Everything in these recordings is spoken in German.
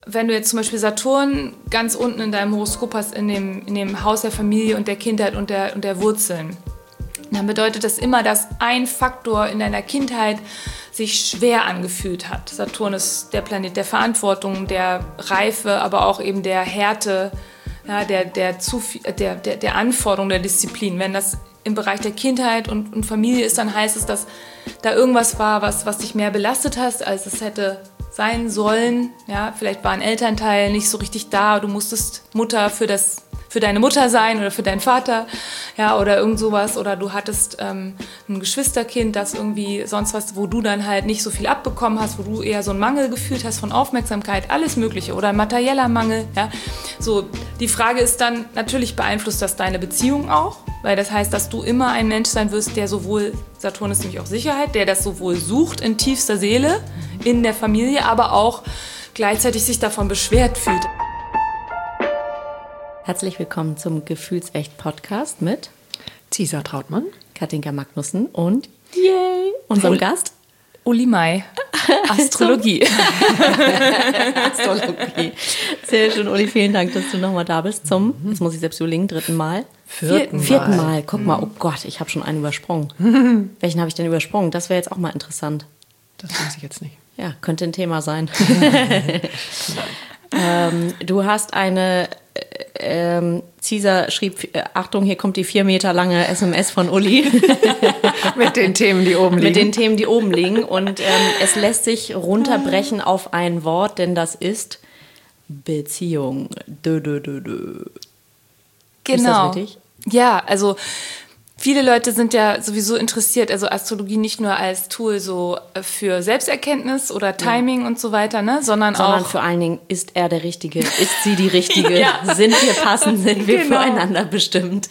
Wenn du jetzt zum Beispiel Saturn ganz unten in deinem Horoskop hast, in dem Haus der Familie und der Kindheit und der Wurzeln, dann bedeutet das immer, dass ein Faktor in deiner Kindheit sich schwer angefühlt hat. Saturn ist der Planet der Verantwortung, der Reife, aber auch eben der Härte, ja, der Anforderung, der Disziplin. Wenn das im Bereich der Kindheit und Familie ist, dann heißt es, dass da irgendwas war, was dich mehr belastet hast, als es hätte sein sollen. Ja, vielleicht war ein Elternteil nicht so richtig da, du musstest Mutter für deine Mutter sein oder für deinen Vater, ja, oder irgend sowas, oder du hattest ein Geschwisterkind, das irgendwie sonst was, wo du dann halt nicht so viel abbekommen hast, wo du eher so einen Mangel gefühlt hast von Aufmerksamkeit, alles Mögliche, oder ein materieller Mangel, ja. So, die Frage ist dann, natürlich beeinflusst das deine Beziehung auch, weil das heißt, dass du immer ein Mensch sein wirst, der sowohl, Saturn ist nämlich auch Sicherheit, der das sowohl sucht in tiefster Seele, in der Familie, aber auch gleichzeitig sich davon beschwert fühlt. Herzlich willkommen zum Gefühlsecht-Podcast mit Cesar Trautmann, Katinka Magnussen und unserem Gast Uli May, Astrologie. Astrologie. Sehr schön, Uli, vielen Dank, dass du nochmal da bist zum, jetzt muss ich selbst überlegen, dritten Mal. Vierten Mal. Guck mal, oh Gott, ich habe schon einen übersprungen. Welchen habe ich denn übersprungen? Das wäre jetzt auch mal interessant. Das weiß ich jetzt nicht. Ja, könnte ein Thema sein. Du hast eine, Cesar schrieb, Achtung, hier kommt die 4 Meter lange SMS von Uli. Mit den Themen, die oben liegen. Mit den Themen, die oben liegen. Und es lässt sich runterbrechen auf ein Wort, denn das ist Beziehung. Genau. Ist das richtig? Ja, also viele Leute sind ja sowieso interessiert, also Astrologie nicht nur als Tool so für Selbsterkenntnis oder Timing und so weiter, ne, sondern auch vor allen Dingen, ist er der Richtige? Ist sie die Richtige? Ja. Sind wir passend? Sind wir füreinander bestimmt?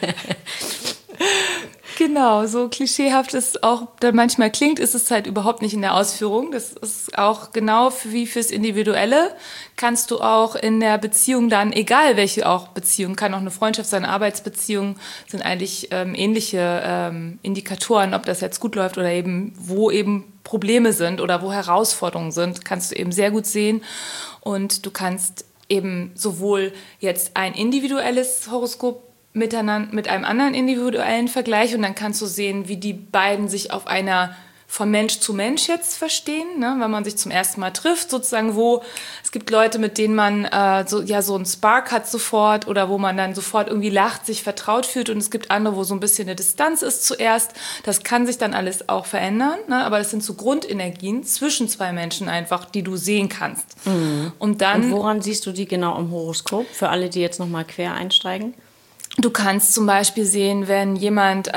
Genau, so klischeehaft es auch dann manchmal klingt, ist es halt überhaupt nicht in der Ausführung. Das ist auch genau wie fürs Individuelle. Kannst du auch in der Beziehung dann, egal welche auch Beziehung, kann auch eine Freundschaft sein, Arbeitsbeziehung, sind eigentlich ähnliche Indikatoren, ob das jetzt gut läuft oder eben, wo eben Probleme sind oder wo Herausforderungen sind, kannst du eben sehr gut sehen. Und du kannst eben sowohl jetzt ein individuelles Horoskop mit einem anderen individuellen Vergleich und dann kannst du sehen, wie die beiden sich auf einer von Mensch zu Mensch jetzt verstehen, ne? Wenn man sich zum ersten Mal trifft, sozusagen, wo es gibt Leute, mit denen man so einen Spark hat sofort oder wo man dann sofort irgendwie lacht, sich vertraut fühlt und es gibt andere, wo so ein bisschen eine Distanz ist zuerst. Das kann sich dann alles auch verändern, ne? Aber das sind so Grundenergien zwischen zwei Menschen einfach, die du sehen kannst. Mhm. Und woran siehst du die genau im Horoskop, für alle, die jetzt nochmal quer einsteigen? Du kannst zum Beispiel sehen, wenn jemand,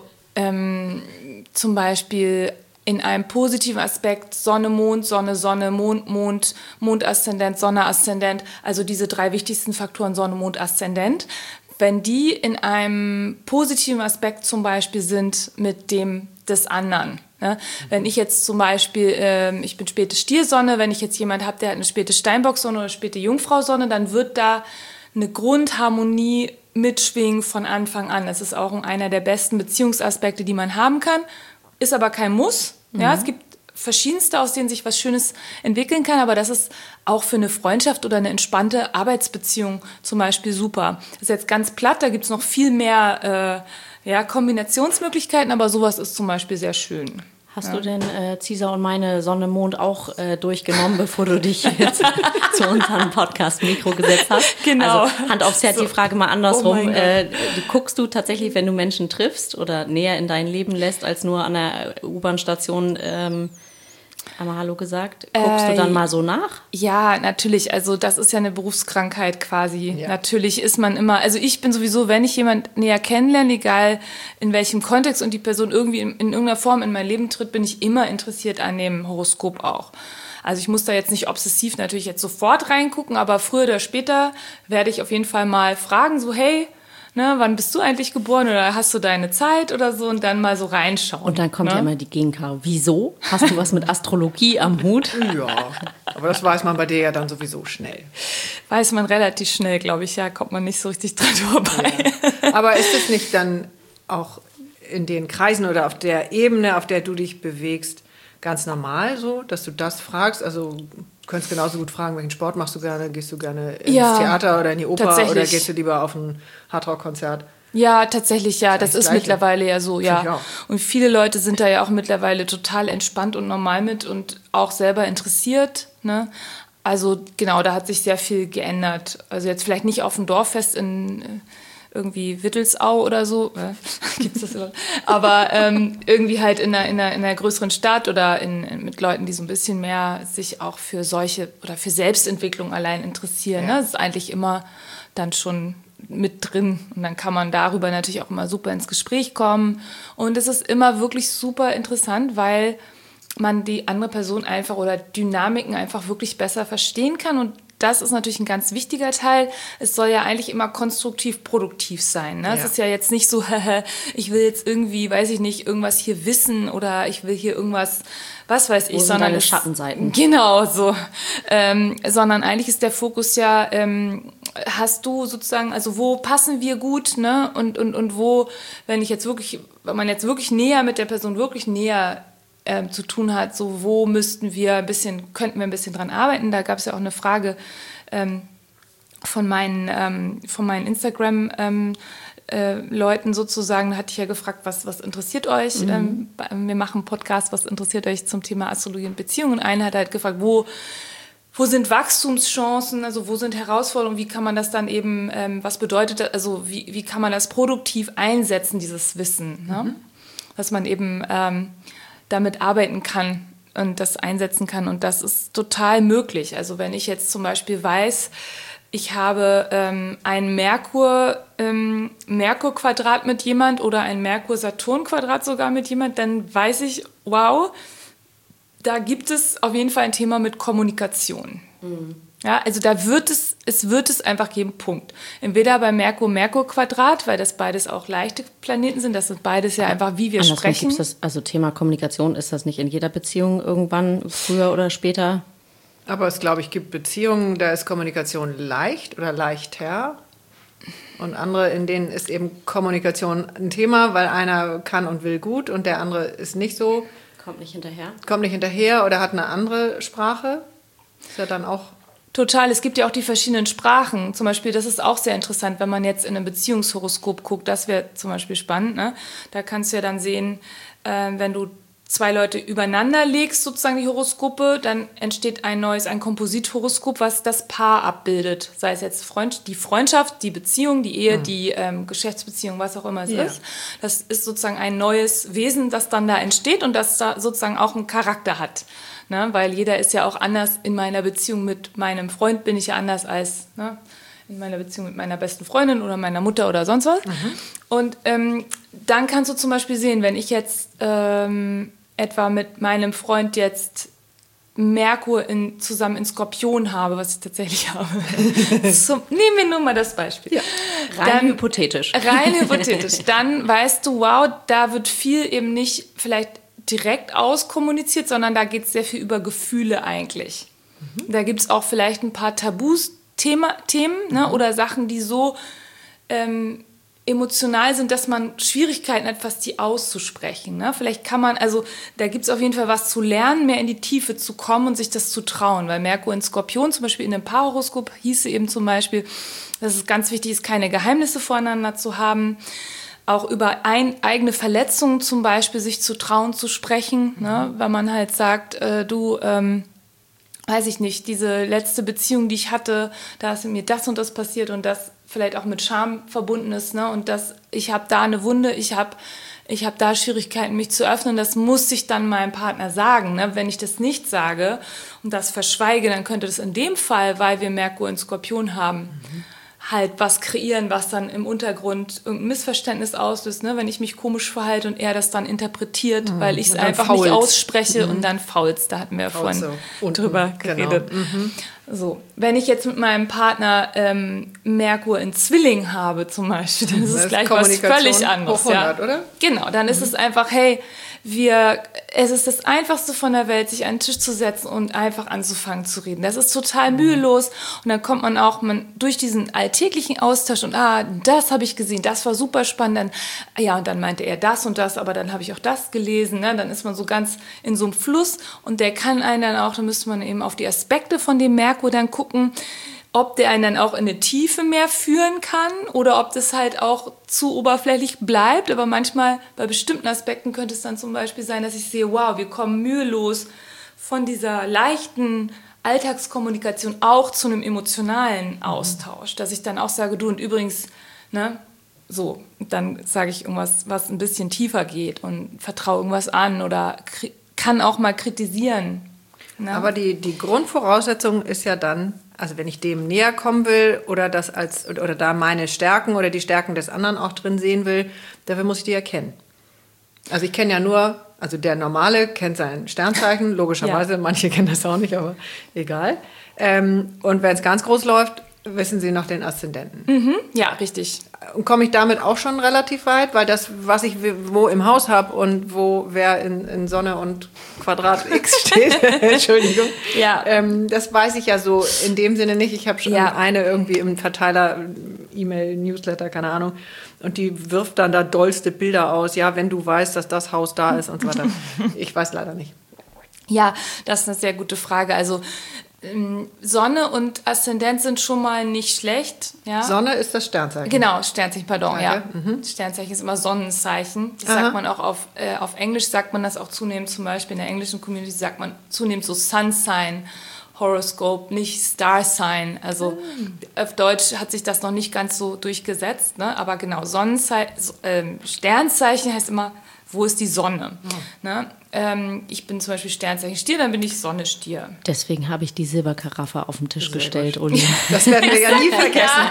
zum Beispiel in einem positiven Aspekt Sonne, Mond, Sonne, Sonne, Mond, Mond, Mondaszendent, Sonne, Aszendent, also diese 3 wichtigsten Faktoren Sonne, Mond, Aszendent, wenn die in einem positiven Aspekt zum Beispiel sind mit dem des anderen. Ne? Wenn ich jetzt zum Beispiel, ich bin späte Stiersonne, wenn ich jetzt jemand habe, der hat eine späte Steinbock-Sonne oder späte Jungfrau-Sonne, dann wird da eine Grundharmonie mitschwingen von Anfang an. Das ist auch einer der besten Beziehungsaspekte, die man haben kann. Ist aber kein Muss. Mhm. Ja, es gibt verschiedenste, aus denen sich was Schönes entwickeln kann, aber das ist auch für eine Freundschaft oder eine entspannte Arbeitsbeziehung zum Beispiel super. Das ist jetzt ganz platt, da gibt es noch viel mehr Kombinationsmöglichkeiten, aber sowas ist zum Beispiel sehr schön. Hast du denn Cesar und meine Sonne, Mond auch durchgenommen, bevor du dich jetzt zu unserem Podcast-Mikro gesetzt hast? Genau. Also Hand aufs Herz, die Frage mal andersrum. Guckst du tatsächlich, wenn du Menschen triffst oder näher in dein Leben lässt, als nur an der U-Bahn-Station einmal Hallo gesagt, guckst du dann mal so nach? Ja, natürlich. Also das ist ja eine Berufskrankheit quasi. Ja. Natürlich ist man immer, also ich bin sowieso, wenn ich jemand näher kennenlerne, egal in welchem Kontext und die Person irgendwie in irgendeiner Form in mein Leben tritt, bin ich immer interessiert an dem Horoskop auch. Also ich muss da jetzt nicht obsessiv natürlich jetzt sofort reingucken, aber früher oder später werde ich auf jeden Fall mal fragen, so hey, ne, wann bist du eigentlich geboren oder hast du deine Zeit oder so und dann mal so reinschauen. Und dann kommt ja immer die Gegenkarte. Wieso? Hast du was mit Astrologie am Hut? Ja, aber das weiß man bei dir ja dann sowieso schnell. Weiß man relativ schnell, glaube ich, ja, kommt man nicht so richtig dran vorbei. Ja. Aber ist es nicht dann auch in den Kreisen oder auf der Ebene, auf der du dich bewegst, ganz normal so, dass du das fragst? Also könntest genauso gut fragen, welchen Sport machst du gerne? Gehst du gerne ins Theater oder in die Oper oder gehst du lieber auf ein Hardrock-Konzert? Ja, tatsächlich, ja. Das ist mittlerweile ja so, ja. Und viele Leute sind da ja auch mittlerweile total entspannt und normal mit und auch selber interessiert, ne? Also genau, da hat sich sehr viel geändert. Also jetzt vielleicht nicht auf dem Dorffest in irgendwie Wittelsau oder so, gibt's das überhaupt? Aber irgendwie halt in einer größeren Stadt oder mit Leuten, die so ein bisschen mehr sich auch für solche oder für Selbstentwicklung allein interessieren. Ne? Das ist eigentlich immer dann schon mit drin und dann kann man darüber natürlich auch immer super ins Gespräch kommen und es ist immer wirklich super interessant, weil man die andere Person einfach oder Dynamiken einfach wirklich besser verstehen kann und das ist natürlich ein ganz wichtiger Teil. Es soll ja eigentlich immer konstruktiv produktiv sein. Ne? Es ist ja jetzt nicht so, ich will jetzt irgendwie, weiß ich nicht, irgendwas hier wissen oder ich will hier irgendwas, was weiß ich. Sondern deine Schattenseiten. Genau, so. Sondern eigentlich ist der Fokus ja, hast du sozusagen, also wo passen wir gut, ne? Und wo, wenn man jetzt wirklich näher mit der Person wirklich näher zu tun hat, so wo könnten wir ein bisschen dran arbeiten. Da gab es ja auch eine Frage von meinen Instagram-Leuten sozusagen, da hatte ich ja gefragt, was interessiert euch? Wir machen einen Podcast, was interessiert euch zum Thema Astrologie und Beziehungen? Und einer hat halt gefragt, wo sind Wachstumschancen, also wo sind Herausforderungen, wie kann man das dann eben, was bedeutet das, also wie kann man das produktiv einsetzen, dieses Wissen, ne? Dass man eben damit arbeiten kann und das einsetzen kann. Und das ist total möglich. Also wenn ich jetzt zum Beispiel weiß, ich habe ein Merkur-Quadrat mit jemand oder ein Merkur-Saturn-Quadrat sogar mit jemand, dann weiß ich, wow, da gibt es auf jeden Fall ein Thema mit Kommunikation. Ja, also es wird es einfach geben, Punkt. Entweder bei Merkur-Quadrat, weil das beides auch leichte Planeten sind, das sind beides ja einfach, wie wir sprechen. Also Thema Kommunikation, ist das nicht in jeder Beziehung irgendwann, früher oder später? Aber es, glaube ich, gibt Beziehungen, da ist Kommunikation leicht oder leichter. Und andere, in denen ist eben Kommunikation ein Thema, weil einer kann und will gut und der andere ist nicht so. Kommt nicht hinterher oder hat eine andere Sprache. Ist ja dann auch... Total, es gibt ja auch die verschiedenen Sprachen. Zum Beispiel, das ist auch sehr interessant, wenn man jetzt in einem Beziehungshoroskop guckt. Das wäre zum Beispiel spannend. Ne? Da kannst du ja dann sehen, wenn du zwei Leute übereinander legst, sozusagen die Horoskope, dann entsteht ein Komposithoroskop, was das Paar abbildet. Sei es jetzt die Freundschaft, die Beziehung, die Ehe, die Geschäftsbeziehung, was auch immer es ist. Das ist sozusagen ein neues Wesen, das dann da entsteht und das da sozusagen auch einen Charakter hat. Ne? Weil jeder ist ja auch anders. In meiner Beziehung mit meinem Freund bin ich ja anders als in meiner Beziehung mit meiner besten Freundin oder meiner Mutter oder sonst was. Und dann kannst du zum Beispiel sehen, wenn ich jetzt etwa mit meinem Freund jetzt Merkur zusammen in Skorpion habe, was ich tatsächlich habe. Nehmen wir nur mal das Beispiel. Ja. Rein hypothetisch. Dann weißt du, wow, da wird viel eben nicht vielleicht direkt auskommuniziert, sondern da geht es sehr viel über Gefühle eigentlich. Da gibt es auch vielleicht ein paar Themen, ne, oder Sachen, die so emotional sind, dass man Schwierigkeiten hat, fast die auszusprechen. Ne? Vielleicht kann man, also da gibt es auf jeden Fall was zu lernen, mehr in die Tiefe zu kommen und sich das zu trauen. Weil Merkur in Skorpion, zum Beispiel in einem Paarhoroskop, hieße eben zum Beispiel, dass es ganz wichtig ist, keine Geheimnisse voreinander zu haben, auch über eigene Verletzungen zum Beispiel sich zu trauen, zu sprechen, ne? Weil man halt sagt, weiß ich nicht, diese letzte Beziehung, die ich hatte, da ist mir das und das passiert und das vielleicht auch mit Scham verbunden ist, ne? Und ich habe da eine Wunde, ich habe da Schwierigkeiten, mich zu öffnen, das muss ich dann meinem Partner sagen, ne? Wenn ich das nicht sage und das verschweige, dann könnte das in dem Fall, weil wir Merkur in Skorpion haben, halt was kreieren, was dann im Untergrund irgendein Missverständnis auslöst, ne? Wenn ich mich komisch verhalte und er das dann interpretiert, weil ich es einfach nicht ausspreche und dann faulst. Da hatten wir ja vorhin drüber geredet. Genau. So, wenn ich jetzt mit meinem Partner Merkur in Zwilling habe zum Beispiel, dann ist es gleich was völlig anderes. Hoch 100, oder? Genau, dann ist es einfach, hey, es ist das Einfachste von der Welt, sich an den Tisch zu setzen und einfach anzufangen zu reden. Das ist total mühelos und dann kommt man durch diesen alltäglichen Austausch und das habe ich gesehen, das war super spannend. Und dann meinte er das und das, aber dann habe ich auch das gelesen. Ne? Dann ist man so ganz in so einem Fluss und der kann einen dann auch, da müsste man eben auf die Aspekte von dem Merkur dann gucken, ob der einen dann auch in eine Tiefe mehr führen kann oder ob das halt auch zu oberflächlich bleibt. Aber manchmal, bei bestimmten Aspekten könnte es dann zum Beispiel sein, dass ich sehe, wow, wir kommen mühelos von dieser leichten Alltagskommunikation auch zu einem emotionalen Austausch. Dass ich dann auch sage, du und übrigens, ne, so, dann sage ich irgendwas, was ein bisschen tiefer geht und vertraue irgendwas an oder kann auch mal kritisieren. Ne? Aber die Grundvoraussetzung ist ja dann, also wenn ich dem näher kommen will oder da meine Stärken oder die Stärken des anderen auch drin sehen will, dafür muss ich die erkennen. Also ich kenne ja nur, also der Normale kennt sein Sternzeichen, logischerweise, manche kennen das auch nicht, aber egal. Und wenn es ganz groß läuft, wissen Sie noch den Aszendenten. Ja, richtig. Und komme ich damit auch schon relativ weit, weil das, was ich wo im Haus habe und wer in Sonne und Quadrat X steht, Entschuldigung, das weiß ich ja so in dem Sinne nicht. Ich habe schon eine irgendwie im Verteiler, E-Mail, Newsletter, keine Ahnung, und die wirft dann da dollste Bilder aus. Ja, wenn du weißt, dass das Haus da ist und so weiter. Ich weiß leider nicht. Ja, das ist eine sehr gute Frage. Also Sonne und Aszendent sind schon mal nicht schlecht. Ja? Sonne ist das Sternzeichen. Genau, Sternzeichen, pardon. Okay. Ja. Sternzeichen ist immer Sonnenzeichen. Das sagt man auch auf Englisch, sagt man das auch zunehmend, zum Beispiel in der englischen Community sagt man zunehmend so Sun Sign, Horoscope, nicht Star Sign. Also auf Deutsch hat sich das noch nicht ganz so durchgesetzt. Ne? Aber genau, Sternzeichen heißt immer, wo ist die Sonne? Ne? Ich bin zum Beispiel Sternzeichen Stier, dann bin ich Sonne Stier. Deswegen habe ich die Silberkaraffe auf den Tisch gestellt, Uli. Das werden wir ja nie vergessen.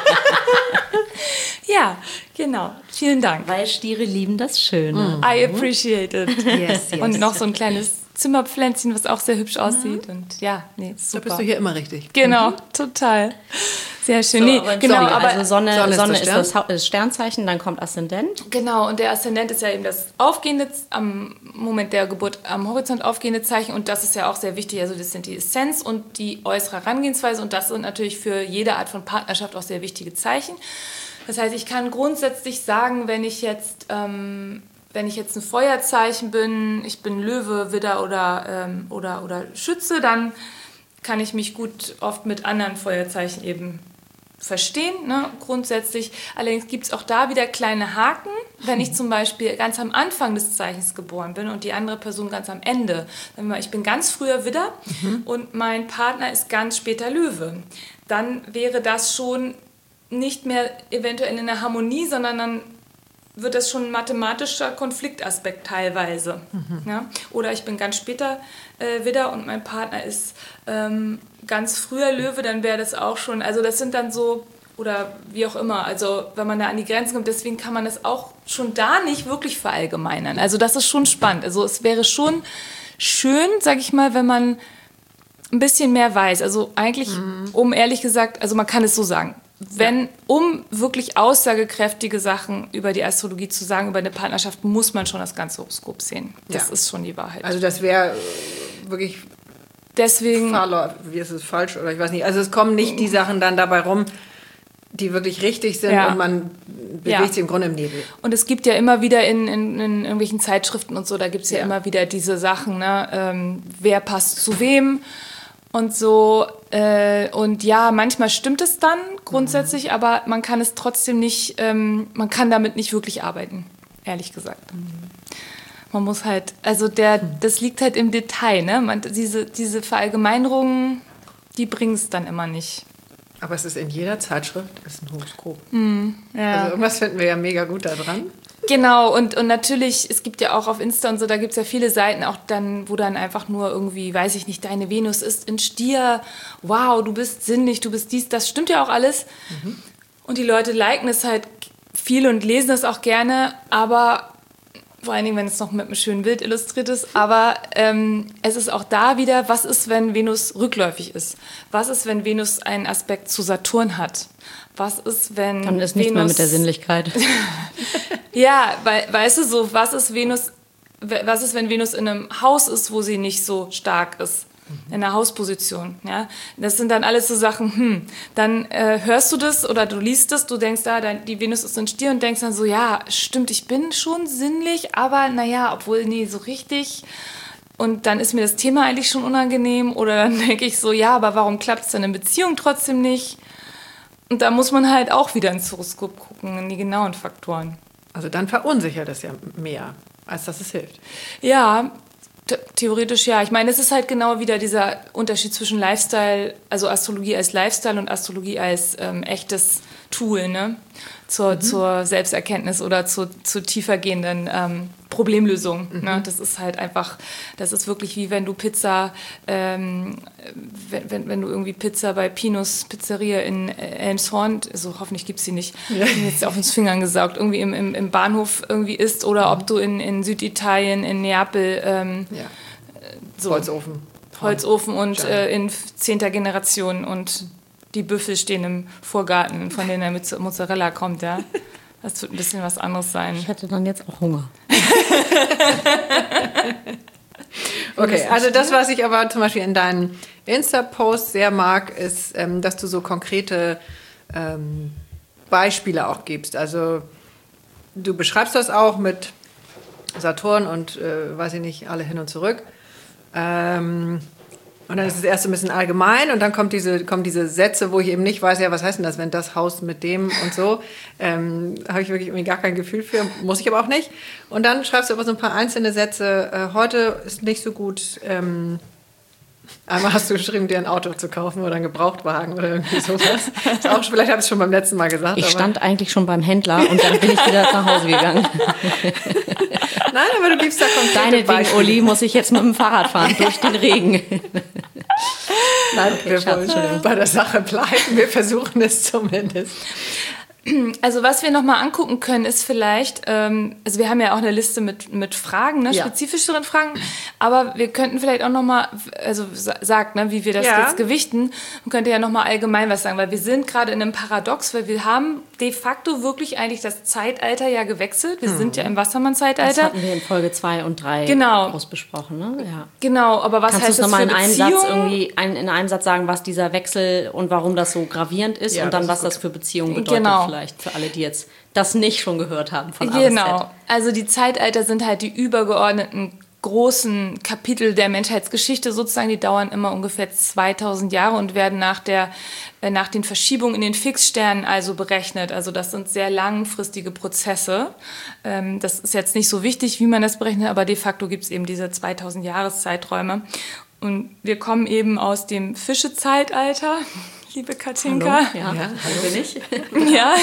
Ja, genau. Vielen Dank. Weil Stiere lieben das Schöne. I appreciate it. Yes. Und noch so ein kleines Zimmerpflänzchen, was auch sehr hübsch aussieht. Und ja, nee, super. Da bist du hier immer richtig. Genau, total. Sehr schön. So, also Sonne ist das Sternzeichen, dann kommt Aszendent. Genau, und der Aszendent ist ja eben das aufgehende, am Moment der Geburt am Horizont aufgehende Zeichen. Und das ist ja auch sehr wichtig. Also das sind die Essenz und die äußere Herangehensweise. Und das sind natürlich für jede Art von Partnerschaft auch sehr wichtige Zeichen. Das heißt, ich kann grundsätzlich sagen, wenn ich jetzt ein Feuerzeichen bin, ich bin Löwe, Widder oder Schütze, dann kann ich mich gut oft mit anderen Feuerzeichen eben verstehen, ne, grundsätzlich. Allerdings gibt es auch da wieder kleine Haken, wenn ich zum Beispiel ganz am Anfang des Zeichens geboren bin und die andere Person ganz am Ende. Ich bin ganz früher Widder und mein Partner ist ganz später Löwe. Dann wäre das schon nicht mehr eventuell in der Harmonie, sondern dann wird das schon ein mathematischer Konfliktaspekt teilweise. Ja? Oder ich bin ganz später Widder und mein Partner ist ganz früher Löwe, dann wäre das auch schon, also das sind dann so, oder wie auch immer, also wenn man da an die Grenzen kommt, deswegen kann man das auch schon da nicht wirklich verallgemeinern. Also das ist schon spannend. Also es wäre schon schön, sag ich mal, wenn man ein bisschen mehr weiß. Also eigentlich, um ehrlich gesagt, also man kann es so sagen, um wirklich aussagekräftige Sachen über die Astrologie zu sagen, über eine Partnerschaft, muss man schon das ganze Horoskop sehen. Das ist schon die Wahrheit. Also das wäre wirklich deswegen, wie ist es falsch oder ich weiß nicht. Also es kommen nicht die Sachen dann dabei rum, die wirklich richtig sind und man bewegt sich im Grunde im Nebel. Und es gibt ja immer wieder in irgendwelchen Zeitschriften und so, da gibt es ja immer wieder diese Sachen, ne? Wer passt zu wem und so. Und ja, manchmal stimmt es dann grundsätzlich, aber man kann es trotzdem nicht, man kann damit nicht wirklich arbeiten, ehrlich gesagt. Man muss halt, also das liegt halt im Detail, ne? Diese Verallgemeinerungen, die bringen es dann immer nicht. Aber es ist in jeder Zeitschrift ist ein Horoskop. Ja. Also irgendwas finden wir ja mega gut da dran. Genau, und natürlich, es gibt ja auch auf Insta und so, da gibt es ja viele Seiten auch dann, wo dann einfach nur irgendwie, weiß ich nicht, deine Venus ist in Stier, wow, du bist sinnlich, du bist dies, das stimmt ja auch alles. Und die Leute liken es halt viel und lesen es auch gerne, aber vor allen Dingen, wenn es noch mit einem schönen Bild illustriert ist, aber es ist auch da wieder, was ist, wenn Venus rückläufig ist? Was ist, wenn Venus einen Aspekt zu Saturn hat? Was ist, wenn dann ist nicht mehr mit der Sinnlichkeit. Ja, weißt du so, was ist Venus was ist, wenn Venus in einem Haus ist, wo sie nicht so stark ist? In der Hausposition, ja. Das sind dann alles so Sachen, dann hörst du das oder du liest das, du denkst, die Venus ist in Stier und denkst dann so, ja, stimmt, ich bin schon sinnlich, aber naja, obwohl, nee, so richtig. Und dann ist mir das Thema eigentlich schon unangenehm oder dann denke ich so, ja, aber warum klappt es dann in Beziehung trotzdem nicht? Und da muss man halt auch wieder ins Horoskop gucken, in die genauen Faktoren. Also dann verunsichert es ja mehr, als dass es hilft. Ja, theoretisch ja. Ich meine, es ist halt genau wieder dieser Unterschied zwischen Lifestyle, also Astrologie als Lifestyle und Astrologie als echtes Tool, ne? Zur Selbsterkenntnis oder zu tiefergehenden Problemlösung. Ne? Das ist halt einfach, das ist wirklich wie wenn du Pizza, wenn du irgendwie Pizza bei Pinos Pizzeria in Elmshorn, also hoffentlich gibt es sie nicht, jetzt auf uns Fingern gesaugt, irgendwie im Bahnhof irgendwie isst oder ob du in Süditalien, in Neapel so Holzofen und in 10. Generation und die Büffel stehen im Vorgarten, von denen der Mozzarella kommt, ja. Das wird ein bisschen was anderes sein. Ich hätte dann jetzt auch Hunger. Okay, also das, was ich aber zum Beispiel in deinen Insta-Posts sehr mag, ist, dass du so konkrete Beispiele auch gibst. Also du beschreibst das auch mit Saturn und, weiß ich nicht, alle hin und zurück. Und dann ist es erst ein bisschen allgemein und dann kommen diese Sätze, wo ich eben nicht weiß, ja, was heißt denn das, wenn das Haus mit dem und so. Habe ich wirklich irgendwie gar kein Gefühl für, muss ich aber auch nicht. Und dann schreibst du aber so ein paar einzelne Sätze. Heute ist nicht so gut. Einmal hast du geschrieben, dir ein Auto zu kaufen oder einen Gebrauchtwagen oder irgendwie sowas. Vielleicht habe ich es schon beim letzten Mal gesagt. Ich stand eigentlich schon beim Händler und dann bin ich wieder nach Hause gegangen. Nein, aber du gibst da konkrete Deinetwegen, Uli, muss ich jetzt mit dem Fahrrad fahren durch den Regen. Nein, okay, wir wollen bei der Sache bleiben. Wir versuchen es zumindest. Also was wir nochmal angucken können, ist vielleicht, also wir haben ja auch eine Liste mit Fragen, ne, spezifischeren Fragen, aber wir könnten vielleicht auch nochmal, also sagt, ne, wie wir das jetzt gewichten, man könnte ja nochmal allgemein was sagen, weil wir sind gerade in einem Paradox, weil wir haben de facto wirklich eigentlich das Zeitalter ja gewechselt, wir sind ja im Wassermann-Zeitalter. Das hatten wir in Folge 2 und 3 groß besprochen, ne? Ja. Genau, aber was heißt das für Beziehungen? In einem Satz sagen, was dieser Wechsel und warum das so gravierend ist und dann, was das für Beziehungen bedeutet. Genau. Vielleicht für alle, die jetzt das nicht schon gehört haben von Genau, also die Zeitalter sind halt die übergeordneten großen Kapitel der Menschheitsgeschichte sozusagen, die dauern immer ungefähr 2000 Jahre und werden nach den Verschiebungen in den Fixsternen also berechnet. Also das sind sehr langfristige Prozesse. Das ist jetzt nicht so wichtig, wie man das berechnet, aber de facto gibt es eben diese 2000 Jahreszeiträume. Und wir kommen eben aus dem Fischezeitalter, liebe Katinka. Hallo, hallo bin ich. Ja.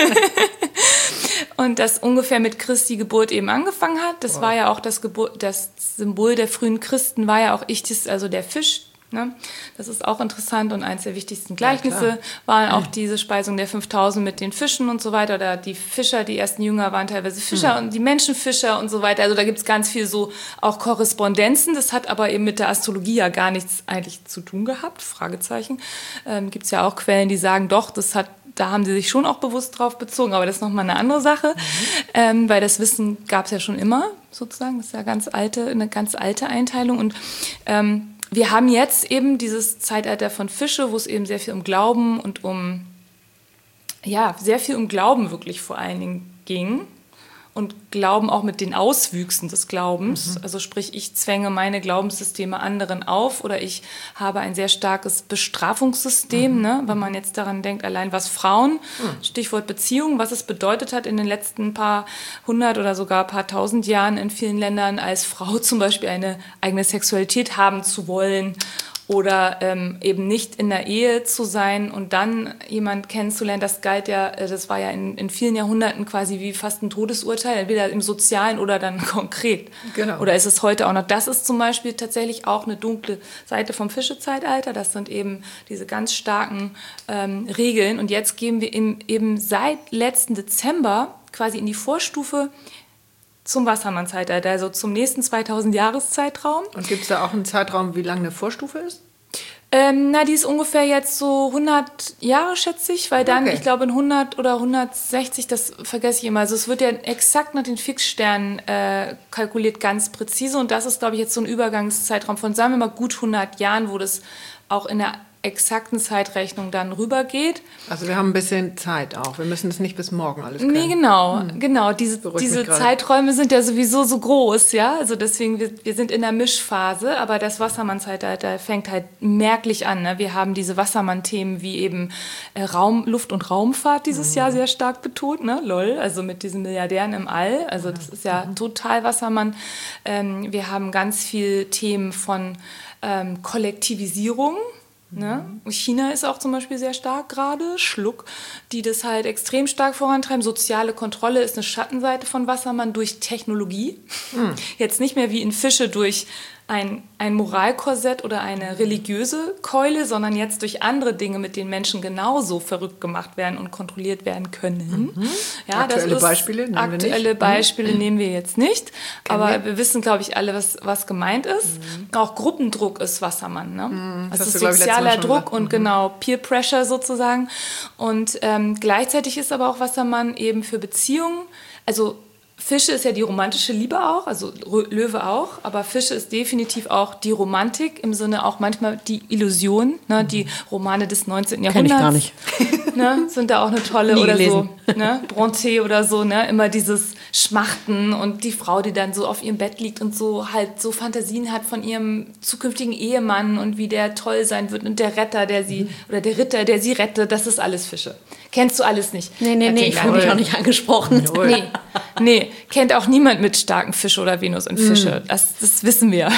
Und das ungefähr mit Christi Geburt eben angefangen hat. Das war ja auch das Symbol der frühen Christen, war ja auch Ichthys, also der Fisch. Ne? Das ist auch interessant und eines der wichtigsten Gleichnisse waren auch diese Speisung der 5000 mit den Fischen und so weiter. Oder die Fischer, die ersten Jünger waren teilweise Fischer und die Menschenfischer und so weiter. Also da gibt es ganz viel so auch Korrespondenzen. Das hat aber eben mit der Astrologie ja gar nichts eigentlich zu tun gehabt. Fragezeichen. Gibt es ja auch Quellen, die sagen, doch, da haben sie sich schon auch bewusst drauf bezogen, aber das ist nochmal eine andere Sache, weil das Wissen gab es ja schon immer, sozusagen. Das ist ja eine ganz alte Einteilung und wir haben jetzt eben dieses Zeitalter von Fische, wo es eben sehr viel um Glauben und sehr viel um Glauben wirklich vor allen Dingen ging. Und Glauben auch mit den Auswüchsen des Glaubens. Also sprich, ich zwänge meine Glaubenssysteme anderen auf oder ich habe ein sehr starkes Bestrafungssystem, ne? Wenn man jetzt daran denkt, allein was Frauen, Stichwort Beziehung, was es bedeutet hat in den letzten paar hundert oder sogar paar tausend Jahren in vielen Ländern als Frau zum Beispiel eine eigene Sexualität haben zu wollen oder eben nicht in der Ehe zu sein und dann jemand kennenzulernen, das war ja in vielen Jahrhunderten quasi wie fast ein Todesurteil, entweder im Sozialen oder dann konkret. Genau. Oder ist es heute auch noch? Das ist zum Beispiel tatsächlich auch eine dunkle Seite vom Fischezeitalter. Das sind eben diese ganz starken Regeln. Und jetzt gehen wir eben seit letzten Dezember quasi in die Vorstufe zum Wassermann-Zeitalter, also zum nächsten 2000-Jahres-Zeitraum. Und gibt es da auch einen Zeitraum, wie lange eine Vorstufe ist? Die ist ungefähr jetzt so 100 Jahre, schätze ich, weil dann, ich glaube, in 100 oder 160, das vergesse ich immer. Also es wird ja exakt nach den Fixsternen kalkuliert, ganz präzise. Und das ist, glaube ich, jetzt so ein Übergangszeitraum von, sagen wir mal, gut 100 Jahren, wo das auch in der exakten Zeitrechnung dann rübergeht. Also wir haben ein bisschen Zeit auch. Wir müssen das nicht bis morgen alles können. Nee, genau. Diese Zeiträume sind ja sowieso so groß, ja. Also deswegen, wir sind in der Mischphase, aber das Wassermann-Zeitalter fängt halt merklich an. Ne? Wir haben diese Wassermann-Themen wie eben Luft- und Raumfahrt dieses Jahr sehr stark betont, ne? LOL, also mit diesen Milliardären im All. Also das ist ja total Wassermann. Wir haben ganz viel Themen von Kollektivisierung. Ne? China ist auch zum Beispiel sehr stark gerade, die das halt extrem stark vorantreiben. Soziale Kontrolle ist eine Schattenseite von Wassermann durch Technologie. Jetzt nicht mehr wie in Fische durch ein Moralkorsett oder eine religiöse Keule, sondern jetzt durch andere Dinge, mit denen Menschen genauso verrückt gemacht werden und kontrolliert werden können. Ja, aktuelle Beispiele nehmen wir jetzt nicht, aber wir wissen, glaube ich, alle, was gemeint ist. Auch Gruppendruck ist Wassermann. Ne? Also sozialer Druck und genau Peer Pressure sozusagen. Und gleichzeitig ist aber auch Wassermann eben für Beziehungen, also Fische ist ja die romantische Liebe auch, also Löwe auch, aber Fische ist definitiv auch die Romantik, im Sinne auch manchmal die Illusion, ne, die Romane des 19. Jahrhunderts. Kenn ich gar nicht. Ne, sind da auch eine tolle Nie oder gelesen. so, ne, Brontë oder so, ne, immer dieses Schmachten und die Frau, die dann so auf ihrem Bett liegt und so halt so Fantasien hat von ihrem zukünftigen Ehemann und wie der toll sein wird und der Retter, der Ritter, der sie rettet, das ist alles Fische. Kennst du alles nicht? Nee, ich fühle mich auch nicht angesprochen. Nee, kennt auch niemand mit starken Fisch oder Venus und Fische. Das wissen wir.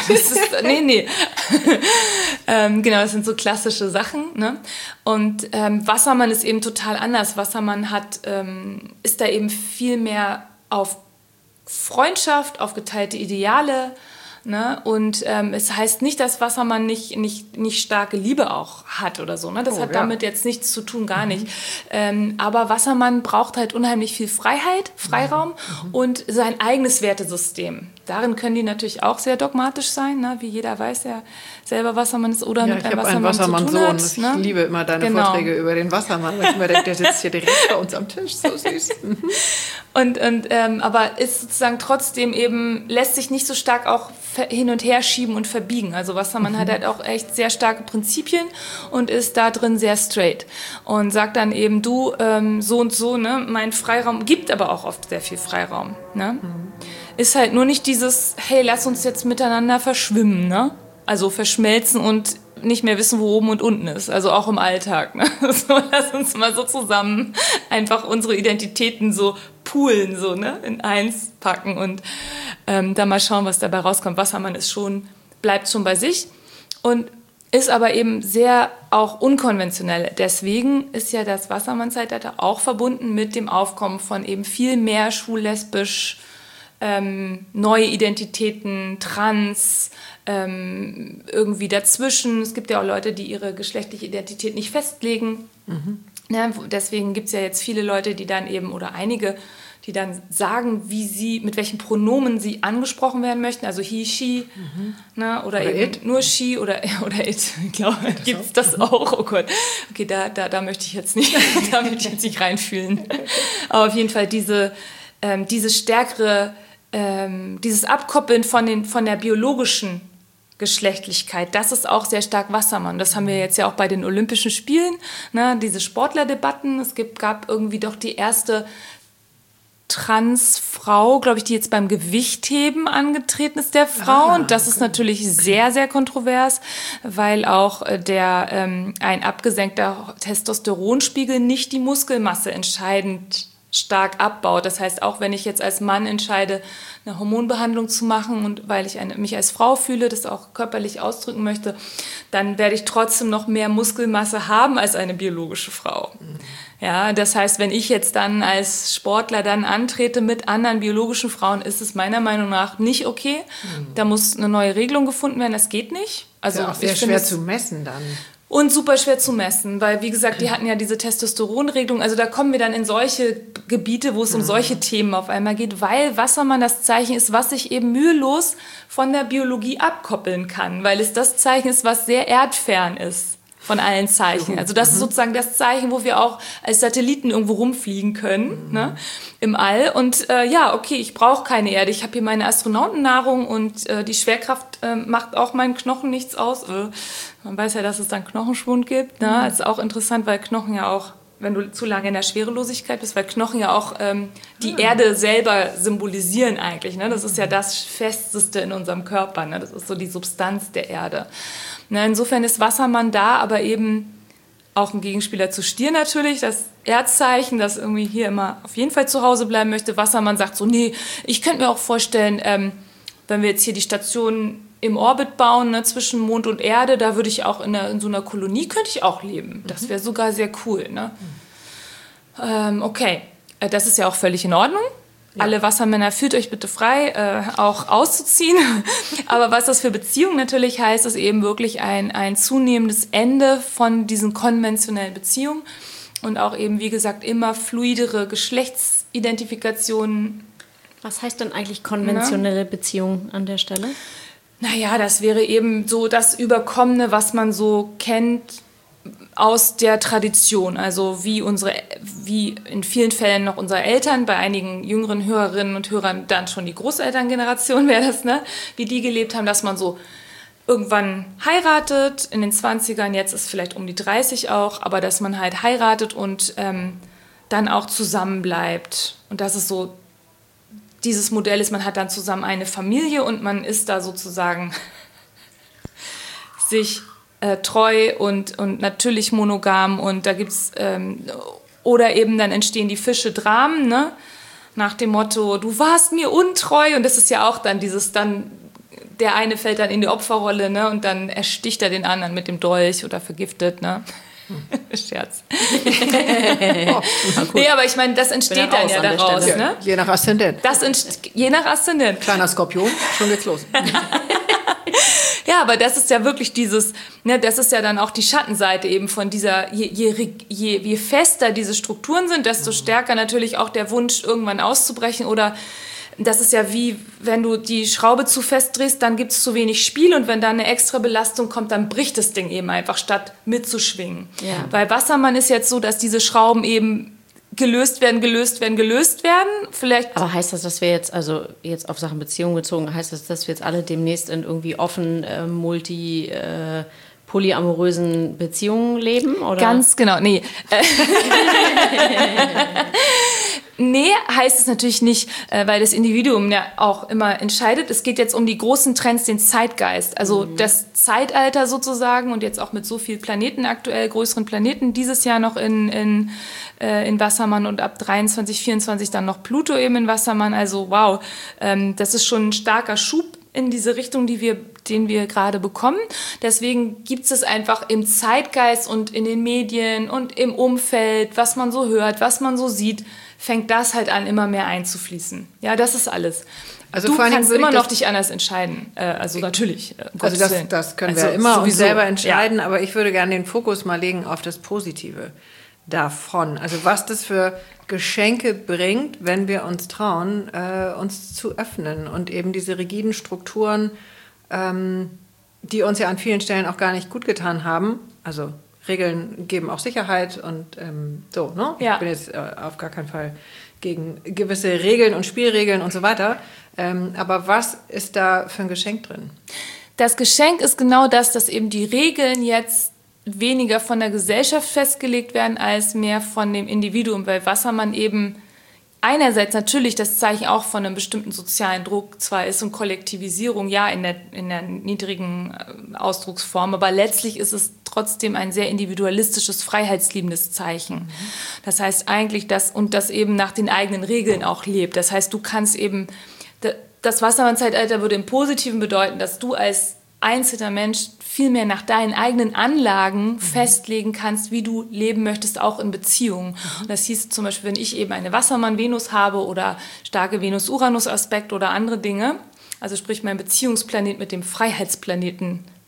Genau, das sind so klassische Sachen. Ne? Und Wassermann ist eben total anders. Wassermann ist da eben viel mehr auf Freundschaft, auf geteilte Ideale. Ne? Und es heißt nicht, dass Wassermann nicht starke Liebe auch hat oder so. Ne? Das hat damit jetzt nichts zu tun, gar nicht. Aber Wassermann braucht halt unheimlich viel Freiheit, Freiraum und sein eigenes Wertesystem. Darin können die natürlich auch sehr dogmatisch sein, ne? Wie jeder weiß, der selber Wassermann ist oder mit einem Wassermann zu tun hat. Ich liebe immer deine Vorträge über den Wassermann, weil ich mir denke, der sitzt hier direkt bei uns am Tisch, so süß. Aber ist sozusagen trotzdem eben, lässt sich nicht so stark auch hin und her schieben und verbiegen. Also Wassermann hat halt auch echt sehr starke Prinzipien und ist da drin sehr straight. Und sagt dann eben, du, so und so, ne, mein Freiraum, gibt aber auch oft sehr viel Freiraum. Ne? Ist halt nur nicht dieses, hey, lass uns jetzt miteinander verschwimmen, ne? Also verschmelzen und nicht mehr wissen, wo oben und unten ist. Also auch im Alltag. Ne? So, lass uns mal so zusammen einfach unsere Identitäten so poolen, so, ne? In eins packen und da mal schauen, was dabei rauskommt. Wassermann bleibt schon bei sich und ist aber eben sehr auch unkonventionell. Deswegen ist ja das Wassermann-Zeitalter auch verbunden mit dem Aufkommen von eben viel mehr schwul-lesbisch, neue Identitäten, trans, irgendwie dazwischen. Es gibt ja auch Leute, die ihre geschlechtliche Identität nicht festlegen. Ja, deswegen gibt es ja jetzt viele Leute, die dann eben, oder einige, die dann sagen, mit welchen Pronomen sie angesprochen werden möchten. Also he, she, ne, oder eben it. Nur she oder it. Ich glaube, gibt es das auch. Oh Gott. Okay, da möchte ich jetzt nicht, reinfühlen. Aber auf jeden Fall diese stärkere, dieses Abkoppeln von der biologischen Geschlechtlichkeit, das ist auch sehr stark Wassermann. Das haben wir jetzt ja auch bei den Olympischen Spielen, ne, diese Sportlerdebatten. Es gab irgendwie doch die erste Transfrau, glaube ich, die jetzt beim Gewichtheben angetreten ist, der Frau. Und das ist natürlich sehr, sehr kontrovers, weil auch ein abgesenkter Testosteronspiegel nicht die Muskelmasse entscheidend stark abbaut. Das heißt, auch wenn ich jetzt als Mann entscheide, eine Hormonbehandlung zu machen und weil ich mich als Frau fühle, das auch körperlich ausdrücken möchte, dann werde ich trotzdem noch mehr Muskelmasse haben als eine biologische Frau. Ja, das heißt, wenn ich jetzt dann als Sportler dann antrete mit anderen biologischen Frauen, ist es meiner Meinung nach nicht okay. Da muss eine neue Regelung gefunden werden. Das geht nicht. Also ja, auch sehr schwer zu messen dann. Und super schwer zu messen, weil, wie gesagt, die hatten ja diese Testosteronregelung. Also da kommen wir dann in solche Gebiete, wo es um solche Themen auf einmal geht, weil Wassermann das Zeichen ist, was sich eben mühelos von der Biologie abkoppeln kann, weil es das Zeichen ist, was sehr erdfern ist von allen Zeichen. Also das ist sozusagen das Zeichen, wo wir auch als Satelliten irgendwo rumfliegen können, ne, im All. Und okay, ich brauche keine Erde. Ich habe hier meine Astronautennahrung und die Schwerkraft macht auch meinen Knochen nichts aus. Man weiß ja, dass es dann Knochenschwund gibt. Ne? Das ist auch interessant, weil Knochen ja auch, wenn du zu lange in der Schwerelosigkeit bist, weil Knochen ja auch die Erde selber symbolisieren eigentlich. Ne? Das ist ja das Festeste in unserem Körper. Ne? Das ist so die Substanz der Erde. Ne? Insofern ist Wassermann da, aber eben auch ein Gegenspieler zu Stier natürlich, das Erdzeichen, das irgendwie hier immer auf jeden Fall zu Hause bleiben möchte. Wassermann sagt so, nee, ich könnte mir auch vorstellen, wenn wir jetzt hier die Station im Orbit bauen, ne, zwischen Mond und Erde, da würde ich auch in so einer Kolonie, könnte ich auch leben. Das wäre sogar sehr cool. Ne? Okay, das ist ja auch völlig in Ordnung. Ja. Alle Wassermänner, fühlt euch bitte frei, auch auszuziehen. Aber was das für Beziehungen natürlich heißt, ist eben wirklich ein zunehmendes Ende von diesen konventionellen Beziehungen und auch eben, wie gesagt, immer fluidere Geschlechtsidentifikationen. Was heißt denn eigentlich konventionelle Beziehung an der Stelle? Naja, das wäre eben so das Überkommene, was man so kennt aus der Tradition. Also wie in vielen Fällen noch unsere Eltern, bei einigen jüngeren Hörerinnen und Hörern dann schon die Großelterngeneration wäre das, ne? Wie die gelebt haben, dass man so irgendwann heiratet, in den 20ern, jetzt ist vielleicht um die 30 auch, aber dass man halt heiratet und dann auch zusammenbleibt. Und das ist so dieses Modell ist, man hat dann zusammen eine Familie und man ist da sozusagen sich treu und natürlich monogam und da gibt's oder eben dann entstehen die Fische-Dramen, ne? Nach dem Motto, du warst mir untreu und das ist ja auch dann der eine fällt dann in die Opferrolle, ne? Und dann ersticht er den anderen mit dem Dolch oder vergiftet, ne? Scherz. Nee, aber ich meine, das entsteht dann ja daraus. Ne? Je nach Aszendent. Je nach Aszendent. Kleiner Skorpion, schon geht's los. Ja, aber das ist ja wirklich dieses, ne, das ist ja dann auch die Schattenseite eben von dieser, je fester diese Strukturen sind, desto stärker natürlich auch der Wunsch, irgendwann auszubrechen oder das ist ja wie, wenn du die Schraube zu fest drehst, dann gibt es zu wenig Spiel und wenn dann eine extra Belastung kommt, dann bricht das Ding eben einfach, statt mitzuschwingen. Ja. Bei Wassermann ist jetzt so, dass diese Schrauben eben gelöst werden. Vielleicht. Aber heißt das, dass wir jetzt, also jetzt auf Sachen Beziehung bezogen, heißt das, dass wir jetzt alle demnächst in irgendwie offen, polyamorösen Beziehungen leben? Oder? Ganz genau, nee. Nee, heißt es natürlich nicht, weil das Individuum ja auch immer entscheidet. Es geht jetzt um die großen Trends, den Zeitgeist. Also das Zeitalter sozusagen und jetzt auch mit so vielen Planeten aktuell, größeren Planeten, dieses Jahr noch in Wassermann und ab 23, 24 dann noch Pluto eben in Wassermann. Also wow, das ist schon ein starker Schub in diese Richtung, den wir gerade bekommen. Deswegen gibt es einfach im Zeitgeist und in den Medien und im Umfeld, was man so hört, was man so sieht, fängt das halt an, immer mehr einzufließen. Ja, das ist alles. Also du kannst immer noch dich anders entscheiden. Also natürlich. Also das können wir immer uns selber entscheiden, aber ich würde gerne den Fokus mal legen auf das Positive davon. Also was das für Geschenke bringt, wenn wir uns trauen, uns zu öffnen und eben diese rigiden Strukturen, die uns ja an vielen Stellen auch gar nicht gut getan haben, also Regeln geben auch Sicherheit und so, ne? Ja. Ich bin jetzt auf gar keinen Fall gegen gewisse Regeln und Spielregeln und so weiter. Aber was ist da für ein Geschenk drin? Das Geschenk ist genau das, dass eben die Regeln jetzt weniger von der Gesellschaft festgelegt werden, als mehr von dem Individuum, weil Wassermann eben einerseits natürlich das Zeichen auch von einem bestimmten sozialen Druck zwar ist und Kollektivisierung, ja, in der niedrigen Ausdrucksform, aber letztlich ist es trotzdem ein sehr individualistisches, freiheitsliebendes Zeichen. Das heißt eigentlich, das eben nach den eigenen Regeln auch lebt. Das heißt, du kannst eben, das Wassermann-Zeitalter würde im Positiven bedeuten, dass du als einzelner Mensch viel mehr nach deinen eigenen Anlagen festlegen kannst, wie du leben möchtest, auch in Beziehungen. Das hieß zum Beispiel, wenn ich eben eine Wassermann-Venus habe oder starke Venus-Uranus-Aspekt oder andere Dinge, also sprich mein Beziehungsplanet mit dem Freiheitsplaneten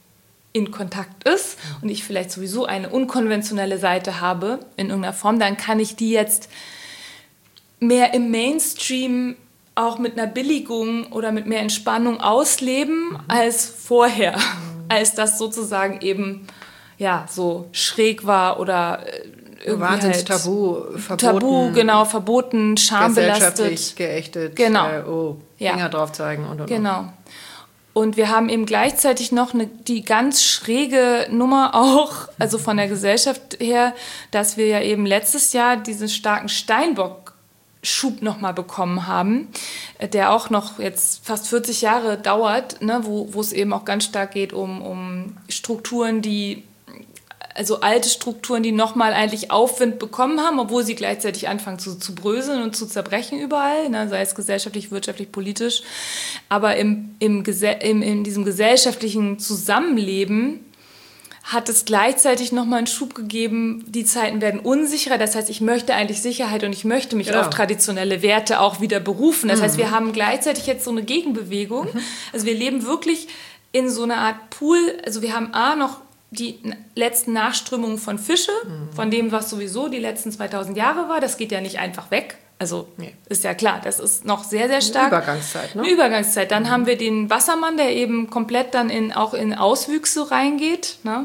in Kontakt ist und ich vielleicht sowieso eine unkonventionelle Seite habe in irgendeiner Form, dann kann ich die jetzt mehr im Mainstream auch mit einer Billigung oder mit mehr Entspannung ausleben als vorher, als das sozusagen eben ja so schräg war oder irgendwie Wahnsinns halt Tabu, genau, verboten, schambelastet. Gesellschaftlich geächtet, Genau. Finger drauf zeigen und. Genau. Und wir haben eben gleichzeitig noch die ganz schräge Nummer auch, also von der Gesellschaft her, dass wir ja eben letztes Jahr diesen starken Steinbock-Schub nochmal bekommen haben, der auch noch jetzt fast 40 Jahre dauert, ne, wo es eben auch ganz stark geht um Strukturen, also alte Strukturen, die nochmal eigentlich Aufwind bekommen haben, obwohl sie gleichzeitig anfangen zu bröseln und zu zerbrechen überall, ne, sei es gesellschaftlich, wirtschaftlich, politisch. Aber in diesem gesellschaftlichen Zusammenleben hat es gleichzeitig nochmal einen Schub gegeben, die Zeiten werden unsicherer, das heißt, ich möchte eigentlich Sicherheit und ich möchte mich auf traditionelle Werte auch wieder berufen. Das heißt, wir haben gleichzeitig jetzt so eine Gegenbewegung. Also wir leben wirklich in so einer Art Pool, also wir haben noch die letzten Nachströmungen von Fische, von dem, was sowieso die letzten 2000 Jahre war, das geht ja nicht einfach weg. Also ist ja klar, das ist noch sehr, sehr stark. Eine Übergangszeit, ne? Eine Übergangszeit. Dann haben wir den Wassermann, der eben komplett dann auch in Auswüchse reingeht. Ne?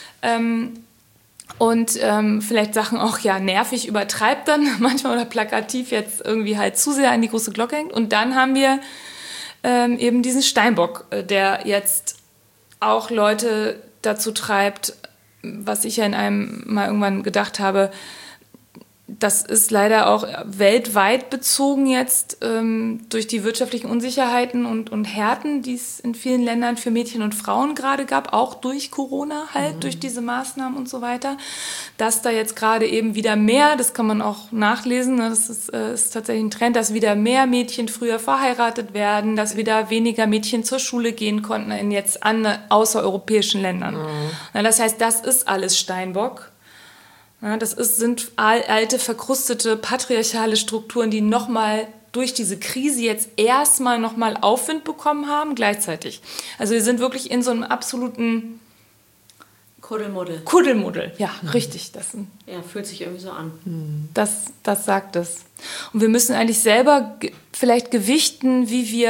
Und vielleicht Sachen auch nervig übertreibt dann manchmal oder plakativ jetzt irgendwie halt zu sehr an die große Glocke hängt. Und dann haben wir eben diesen Steinbock, der jetzt auch Leute dazu treibt, was ich ja in einem mal irgendwann gedacht habe, das ist leider auch weltweit bezogen jetzt durch die wirtschaftlichen Unsicherheiten und Härten, die es in vielen Ländern für Mädchen und Frauen gerade gab, auch durch Corona halt, durch diese Maßnahmen und so weiter, dass da jetzt gerade eben wieder mehr, das kann man auch nachlesen, ne, das ist tatsächlich ein Trend, dass wieder mehr Mädchen früher verheiratet werden, dass wieder weniger Mädchen zur Schule gehen konnten in jetzt außereuropäischen Ländern. Na, das heißt, das ist alles Steinbock. Ja, sind alte, verkrustete, patriarchale Strukturen, die nochmal durch diese Krise jetzt erstmal nochmal Aufwind bekommen haben, gleichzeitig. Also wir sind wirklich in so einem absoluten Kuddelmuddel, ja, richtig. Fühlt sich irgendwie so an. Das sagt es. Und wir müssen eigentlich selber vielleicht gewichten,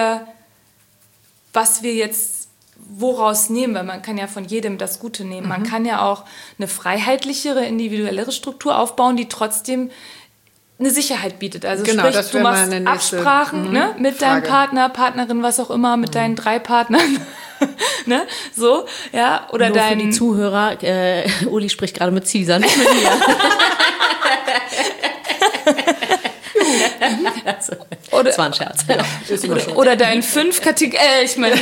was wir jetzt woraus nehmen, weil man kann ja von jedem das Gute nehmen. Man kann ja auch eine freiheitlichere, individuellere Struktur aufbauen, die trotzdem eine Sicherheit bietet. Also sprich, du machst Absprachen mit deinem Partner, Partnerin, was auch immer, mit deinen 3 Partnern. Ne? So, ja, oder nur für die Zuhörer, Uli spricht gerade mit Cesar, nicht mit mir. Das war ein Scherz. Oder deinen 5 Kategorien, ich meine,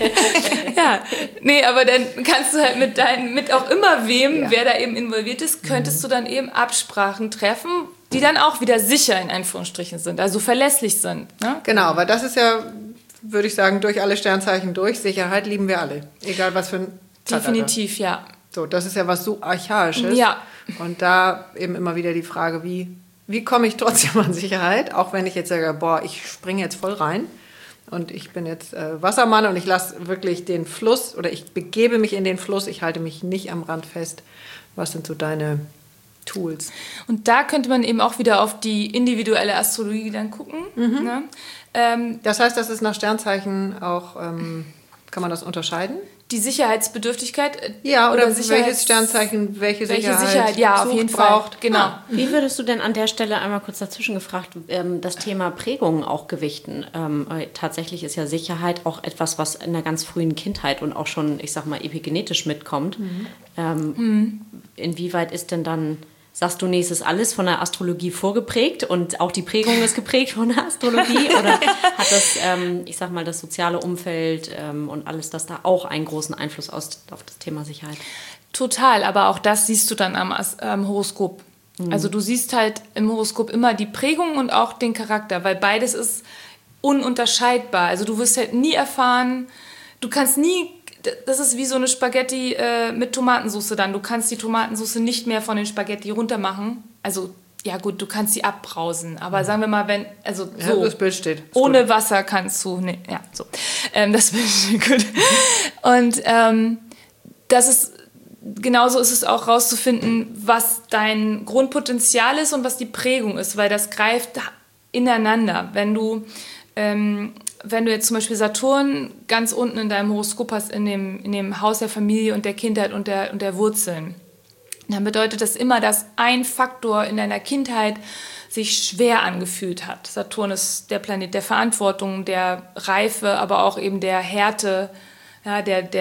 aber dann kannst du halt mit auch immer wem, wer da eben involviert ist, könntest du dann eben Absprachen treffen, die dann auch wieder sicher in Anführungsstrichen sind, also verlässlich sind. Ne? Genau, weil das ist ja, würde ich sagen, durch alle Sternzeichen durch. Sicherheit lieben wir alle, egal was für ein Zeitalter. Definitiv, ja. So, das ist ja was so Archaisches. Ja. Und da eben immer wieder die Frage, wie komme ich trotzdem an Sicherheit, auch wenn ich jetzt sage, ich springe jetzt voll rein und ich bin jetzt Wassermann und ich lasse wirklich den Fluss oder ich begebe mich in den Fluss, ich halte mich nicht am Rand fest. Was sind so deine Tools? Und da könnte man eben auch wieder auf die individuelle Astrologie dann gucken. Ne? Das heißt, das ist nach Sternzeichen auch, kann man das unterscheiden? Die Sicherheitsbedürftigkeit? Ja, oder welches Sternzeichen welche Sicherheit ja, auf jeden braucht. Fall. Genau. Wie würdest du denn an der Stelle einmal kurz dazwischen gefragt, das Thema Prägungen auch gewichten? Tatsächlich ist ja Sicherheit auch etwas, was in der ganz frühen Kindheit und auch schon, ich sag mal, epigenetisch mitkommt. Inwieweit ist denn dann, sagst du, ist alles von der Astrologie vorgeprägt und auch die Prägung ist geprägt von der Astrologie? Oder hat das, ich sag mal, das soziale Umfeld und alles das da auch einen großen Einfluss auf das Thema Sicherheit? Total, aber auch das siehst du dann am Horoskop. Also du siehst halt im Horoskop immer die Prägung und auch den Charakter, weil beides ist ununterscheidbar. Also du wirst halt nie erfahren, du kannst nie, das ist wie so eine Spaghetti mit Tomatensauce dann. Du kannst die Tomatensauce nicht mehr von den Spaghetti runter machen. Also, ja gut, du kannst sie abbrausen. Aber sagen wir mal, das Bild steht. Ohne gut. Wasser kannst du, das Bild steht gut. Und genauso ist es auch rauszufinden, was dein Grundpotenzial ist und was die Prägung ist, weil das greift ineinander. Wenn du jetzt zum Beispiel Saturn ganz unten in deinem Horoskop hast, in dem Haus der Familie und der Kindheit und der Wurzeln, dann bedeutet das immer, dass ein Faktor in deiner Kindheit sich schwer angefühlt hat. Saturn ist der Planet der Verantwortung, der Reife, aber auch eben der Härte, ja,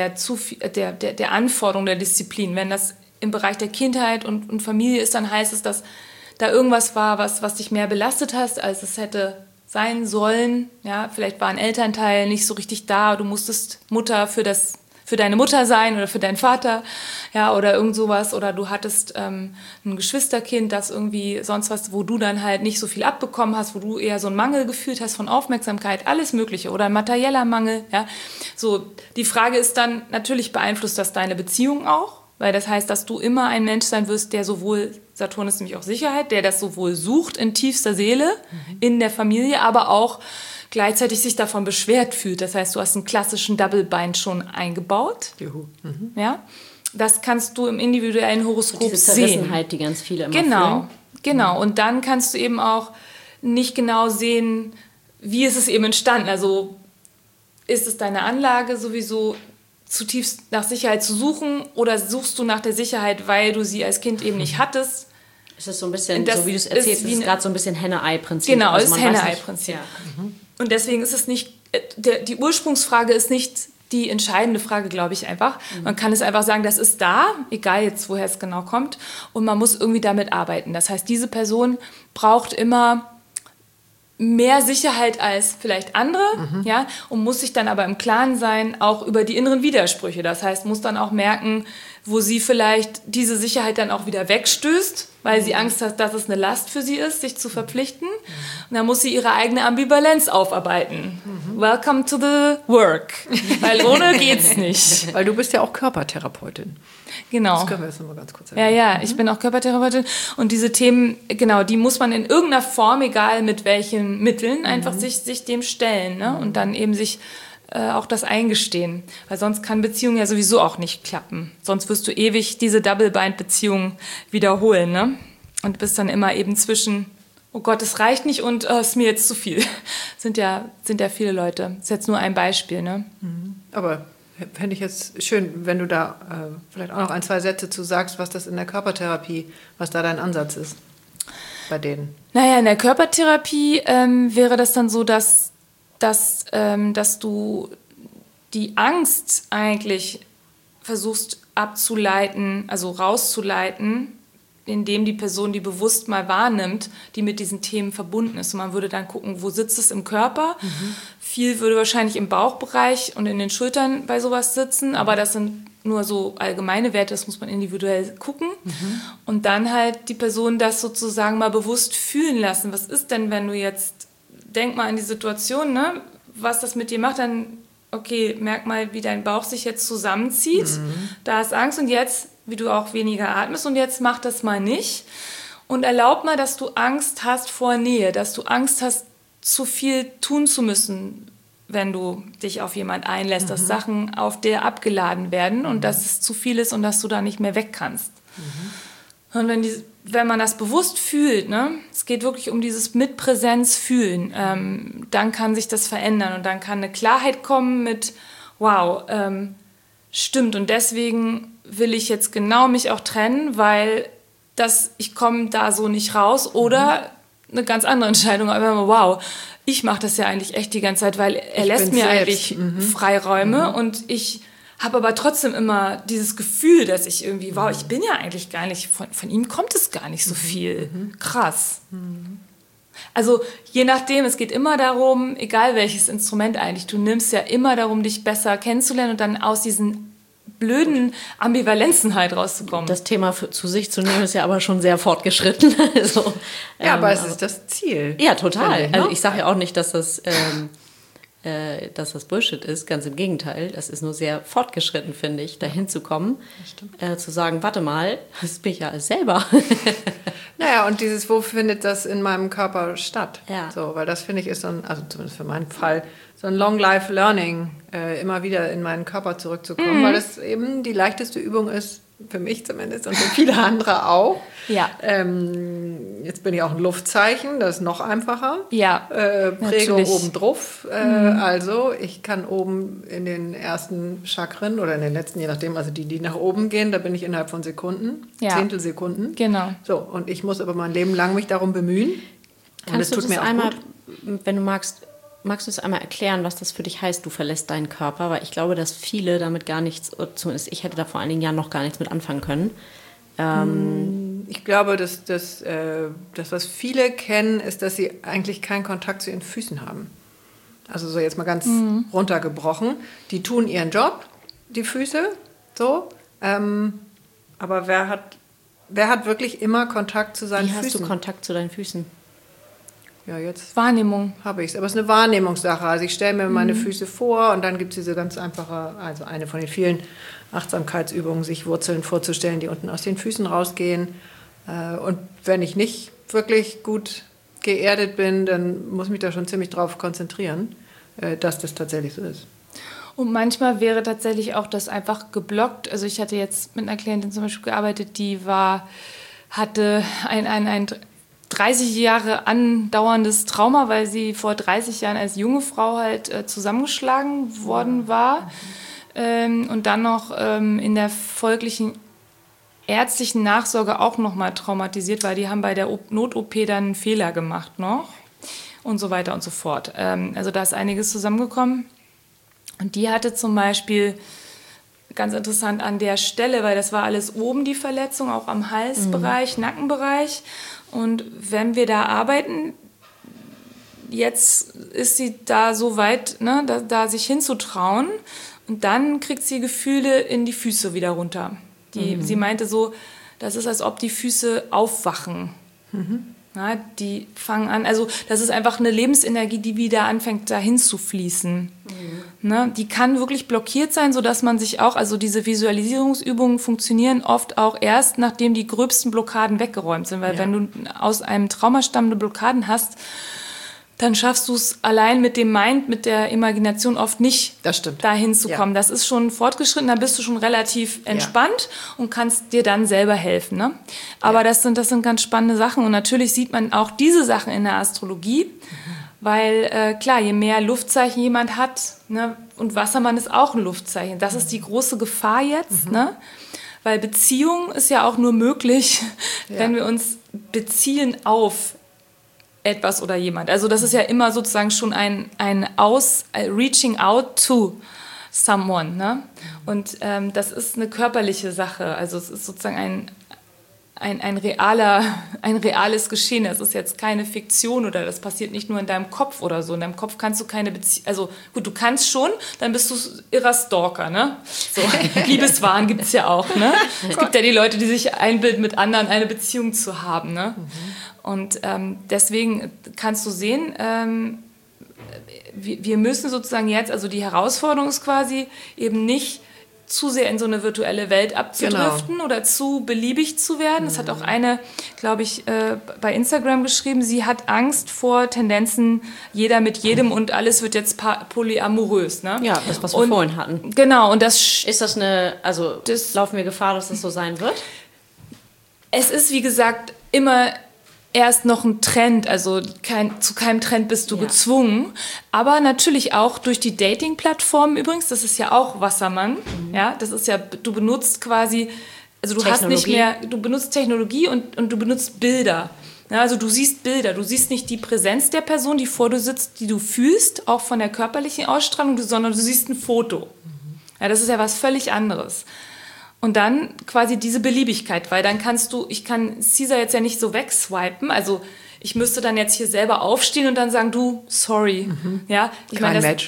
der Anforderung, der Disziplin. Wenn das im Bereich der Kindheit und Familie ist, dann heißt es, dass da irgendwas war, was dich mehr belastet hast, als es hätte sein sollen. Ja, vielleicht war ein Elternteil nicht so richtig da, du musstest Mutter für deine Mutter sein oder für deinen Vater, ja, oder irgend sowas, oder du hattest ein Geschwisterkind, das irgendwie sonst was, wo du dann halt nicht so viel abbekommen hast, wo du eher so einen Mangel gefühlt hast von Aufmerksamkeit, alles Mögliche, oder ein materieller Mangel, ja. So, die Frage ist dann, natürlich beeinflusst das deine Beziehung auch, weil das heißt, dass du immer ein Mensch sein wirst, der sowohl, Saturn ist nämlich auch Sicherheit, der das sowohl sucht in tiefster Seele, in der Familie, aber auch gleichzeitig sich davon beschwert fühlt. Das heißt, du hast einen klassischen Double-Bind schon eingebaut. Juhu. Mhm. Ja? Das kannst du im individuellen Horoskop sehen. Diese Zerrissenheit, die ganz viele immer fühlen. Genau. Und dann kannst du eben auch nicht genau sehen, wie ist es eben entstanden. Also ist es deine Anlage sowieso zutiefst nach Sicherheit zu suchen oder suchst du nach der Sicherheit, weil du sie als Kind eben nicht hattest? Es ist so ein bisschen, so wie du es erzählst, ist gerade so ein bisschen Henne-Ei-Prinzip. Genau, also es ist Henne-Ei-Prinzip. Ja. Und deswegen ist es nicht, die Ursprungsfrage ist nicht die entscheidende Frage, glaube ich einfach. Man kann es einfach sagen, das ist da, egal jetzt, woher es genau kommt, und man muss irgendwie damit arbeiten. Das heißt, diese Person braucht immer mehr Sicherheit als vielleicht andere, ja, und muss sich dann aber im Klaren sein, auch über die inneren Widersprüche. Das heißt, muss dann auch merken, wo sie vielleicht diese Sicherheit dann auch wieder wegstößt, weil sie Angst hat, dass es eine Last für sie ist, sich zu verpflichten. Und dann muss sie ihre eigene Ambivalenz aufarbeiten. Welcome to the work. Weil ohne geht's nicht. Weil du bist ja auch Körpertherapeutin. Genau. Das können wir jetzt nochmal ganz kurz erwähnen. Ja, ich bin auch Körpertherapeutin. Und diese Themen, genau, die muss man in irgendeiner Form, egal mit welchen Mitteln, einfach sich dem stellen. Ne? Und dann eben sich auch das eingestehen. Weil sonst kann Beziehung ja sowieso auch nicht klappen. Sonst wirst du ewig diese Double-Bind-Beziehung wiederholen. Ne? Und bist dann immer eben zwischen, oh Gott, es reicht nicht und es ist mir jetzt zu viel. Sind ja viele Leute. Das ist jetzt nur ein Beispiel. Ne? Aber fände ich jetzt schön, wenn du da vielleicht auch noch 1, 2 Sätze zu sagst, was das in der Körpertherapie, was da dein Ansatz ist bei denen. Naja, in der Körpertherapie wäre das dann so, dass du die Angst eigentlich versuchst abzuleiten, also rauszuleiten, indem die Person die bewusst mal wahrnimmt, die mit diesen Themen verbunden ist. Und man würde dann gucken, wo sitzt es im Körper. Viel würde wahrscheinlich im Bauchbereich und in den Schultern bei sowas sitzen, aber das sind nur so allgemeine Werte, das muss man individuell gucken. Und dann halt die Person das sozusagen mal bewusst fühlen lassen. Was ist denn, wenn du jetzt, denk mal an die Situation, ne? Was das mit dir macht, dann, okay, merk mal, wie dein Bauch sich jetzt zusammenzieht. Da ist Angst und jetzt, wie du auch weniger atmest und jetzt mach das mal nicht. Und erlaub mal, dass du Angst hast vor Nähe, dass du Angst hast, zu viel tun zu müssen, wenn du dich auf jemand einlässt, dass Sachen auf dir abgeladen werden und dass es zu viel ist und dass du da nicht mehr weg kannst. Und wenn man das bewusst fühlt, ne, es geht wirklich um dieses mit Präsenz fühlen, dann kann sich das verändern und dann kann eine Klarheit kommen mit, wow, stimmt und deswegen will ich jetzt genau mich auch trennen, weil ich komme da so nicht raus oder eine ganz andere Entscheidung, aber wow, ich mache das ja eigentlich echt die ganze Zeit, weil er lässt mir eigentlich Freiräume und ich habe aber trotzdem immer dieses Gefühl, dass ich irgendwie, wow, ich bin ja eigentlich gar nicht, von ihm kommt es gar nicht so viel. Krass. Also je nachdem, es geht immer darum, egal welches Instrument eigentlich, du nimmst ja immer darum, dich besser kennenzulernen und dann aus diesen blöden Ambivalenzen halt rauszukommen. Das Thema zu sich zu nehmen ist ja aber schon sehr fortgeschritten. Also, ja, aber es ist das Ziel. Ja, total. Also ich sage ja auch nicht, dass das dass das Bullshit ist. Ganz im Gegenteil. Das ist nur sehr fortgeschritten, finde ich, dahin zu kommen. Zu sagen, warte mal, das bin ich ja selber. Naja, und wo findet das in meinem Körper statt? Ja. So, weil das, finde ich, ist also zumindest für meinen Fall, so ein Long-Life-Learning, immer wieder in meinen Körper zurückzukommen, weil das eben die leichteste Übung ist, für mich zumindest und für viele andere auch. Ja. Jetzt bin ich auch ein Luftzeichen, das ist noch einfacher. Ja, Prägung natürlich. obendrauf. Also ich kann oben in den ersten Chakren oder in den letzten, je nachdem, also die nach oben gehen, da bin ich innerhalb von Sekunden, Zehntelsekunden. Genau. So, und ich muss aber mein Leben lang mich darum bemühen. Kannst du das einmal, wenn du magst du es einmal erklären, was das für dich heißt, du verlässt deinen Körper? Weil ich glaube, dass viele damit gar nichts, zumindest ich hätte da vor einigen Jahren noch gar nichts mit anfangen können. Ich glaube, dass das, was viele kennen, ist, dass sie eigentlich keinen Kontakt zu ihren Füßen haben. Also so jetzt mal ganz runtergebrochen. Die tun ihren Job, die Füße, so. Aber wer hat wirklich immer Kontakt zu seinen Füßen? Wie hast du Kontakt zu deinen Füßen? Ja, jetzt Wahrnehmung. habe ich es. Aber es ist eine Wahrnehmungssache. Also ich stelle mir meine Füße vor und dann gibt es diese ganz einfache, also eine von den vielen Achtsamkeitsübungen, sich Wurzeln vorzustellen, die unten aus den Füßen rausgehen. Und wenn ich nicht wirklich gut geerdet bin, dann muss ich mich da schon ziemlich drauf konzentrieren, dass das tatsächlich so ist. Und manchmal wäre tatsächlich auch das einfach geblockt. Also ich hatte jetzt mit einer Klientin zum Beispiel gearbeitet, die hatte ein 30 Jahre andauerndes Trauma, weil sie vor 30 Jahren als junge Frau halt zusammengeschlagen worden war und dann noch in der folglichen ärztlichen Nachsorge auch nochmal traumatisiert, weil die haben bei der Not-OP dann einen Fehler gemacht noch und so weiter und so fort. Also da ist einiges zusammengekommen. Und die hatte zum Beispiel, ganz interessant an der Stelle, weil das war alles oben die Verletzung, auch am Halsbereich, Nackenbereich. Und wenn wir da arbeiten, jetzt ist sie da so weit, ne, da sich hinzutrauen. Und dann kriegt sie Gefühle in die Füße wieder runter. Sie meinte so, das ist, als ob die Füße aufwachen. Ja, die fangen an, also das ist einfach eine Lebensenergie, die wieder anfängt, dahin zu fließen. Ne, die kann wirklich blockiert sein, sodass man sich auch, also diese Visualisierungsübungen funktionieren oft auch erst, nachdem die gröbsten Blockaden weggeräumt sind. Weil wenn du aus einem Trauma stammende Blockaden hast, dann schaffst du es allein mit dem Mind, mit der Imagination oft nicht, dahin zu kommen. Das ist schon fortgeschritten, da bist du schon relativ entspannt und kannst dir dann selber helfen. Ne? Aber das sind ganz spannende Sachen. Und natürlich sieht man auch diese Sachen in der Astrologie, weil klar, je mehr Luftzeichen jemand hat, ne, und Wassermann ist auch ein Luftzeichen, das ist die große Gefahr jetzt, ne? Weil Beziehung ist ja auch nur möglich, wenn wir uns beziehen auf etwas oder jemand. Also das ist ja immer sozusagen schon ein reaching out to someone. Ne? Und das ist eine körperliche Sache. Also es ist sozusagen ein reales Geschehen. Das ist jetzt keine Fiktion oder das passiert nicht nur in deinem Kopf oder so. In deinem Kopf kannst du keine Beziehung, also gut, du kannst schon, dann bist du irrer Stalker, ne? So, Liebeswahn gibt es ja auch, ne? Es gibt ja die Leute, die sich einbilden, mit anderen eine Beziehung zu haben, ne? Und deswegen kannst du sehen, wir müssen sozusagen jetzt, also die Herausforderung ist quasi eben nicht zu sehr in so eine virtuelle Welt abzudriften oder zu beliebig zu werden. Das hat auch eine, glaube ich, bei Instagram geschrieben, sie hat Angst vor Tendenzen, jeder mit jedem und alles wird jetzt polyamorös. Ne? Ja, das, was wir vorhin hatten. Genau. Und das ist das laufen wir Gefahr, dass das so sein wird? Es ist, wie gesagt, immer erst noch ein Trend, also zu keinem Trend bist du gezwungen, aber natürlich auch durch die Dating-Plattformen übrigens, das ist ja auch Wassermann, ja, das ist ja, du benutzt quasi, also du hast nicht mehr, du benutzt Technologie und du benutzt Bilder, ja, also du siehst Bilder, du siehst nicht die Präsenz der Person, die vor dir sitzt, die du fühlst, auch von der körperlichen Ausstrahlung, sondern du siehst ein Foto, ja, das ist ja was völlig anderes. Und dann quasi diese Beliebigkeit, weil dann ich kann Caesar jetzt ja nicht so wegswipen, also ich müsste dann jetzt hier selber aufstehen und dann sagen, du, sorry. Ja, kein Match.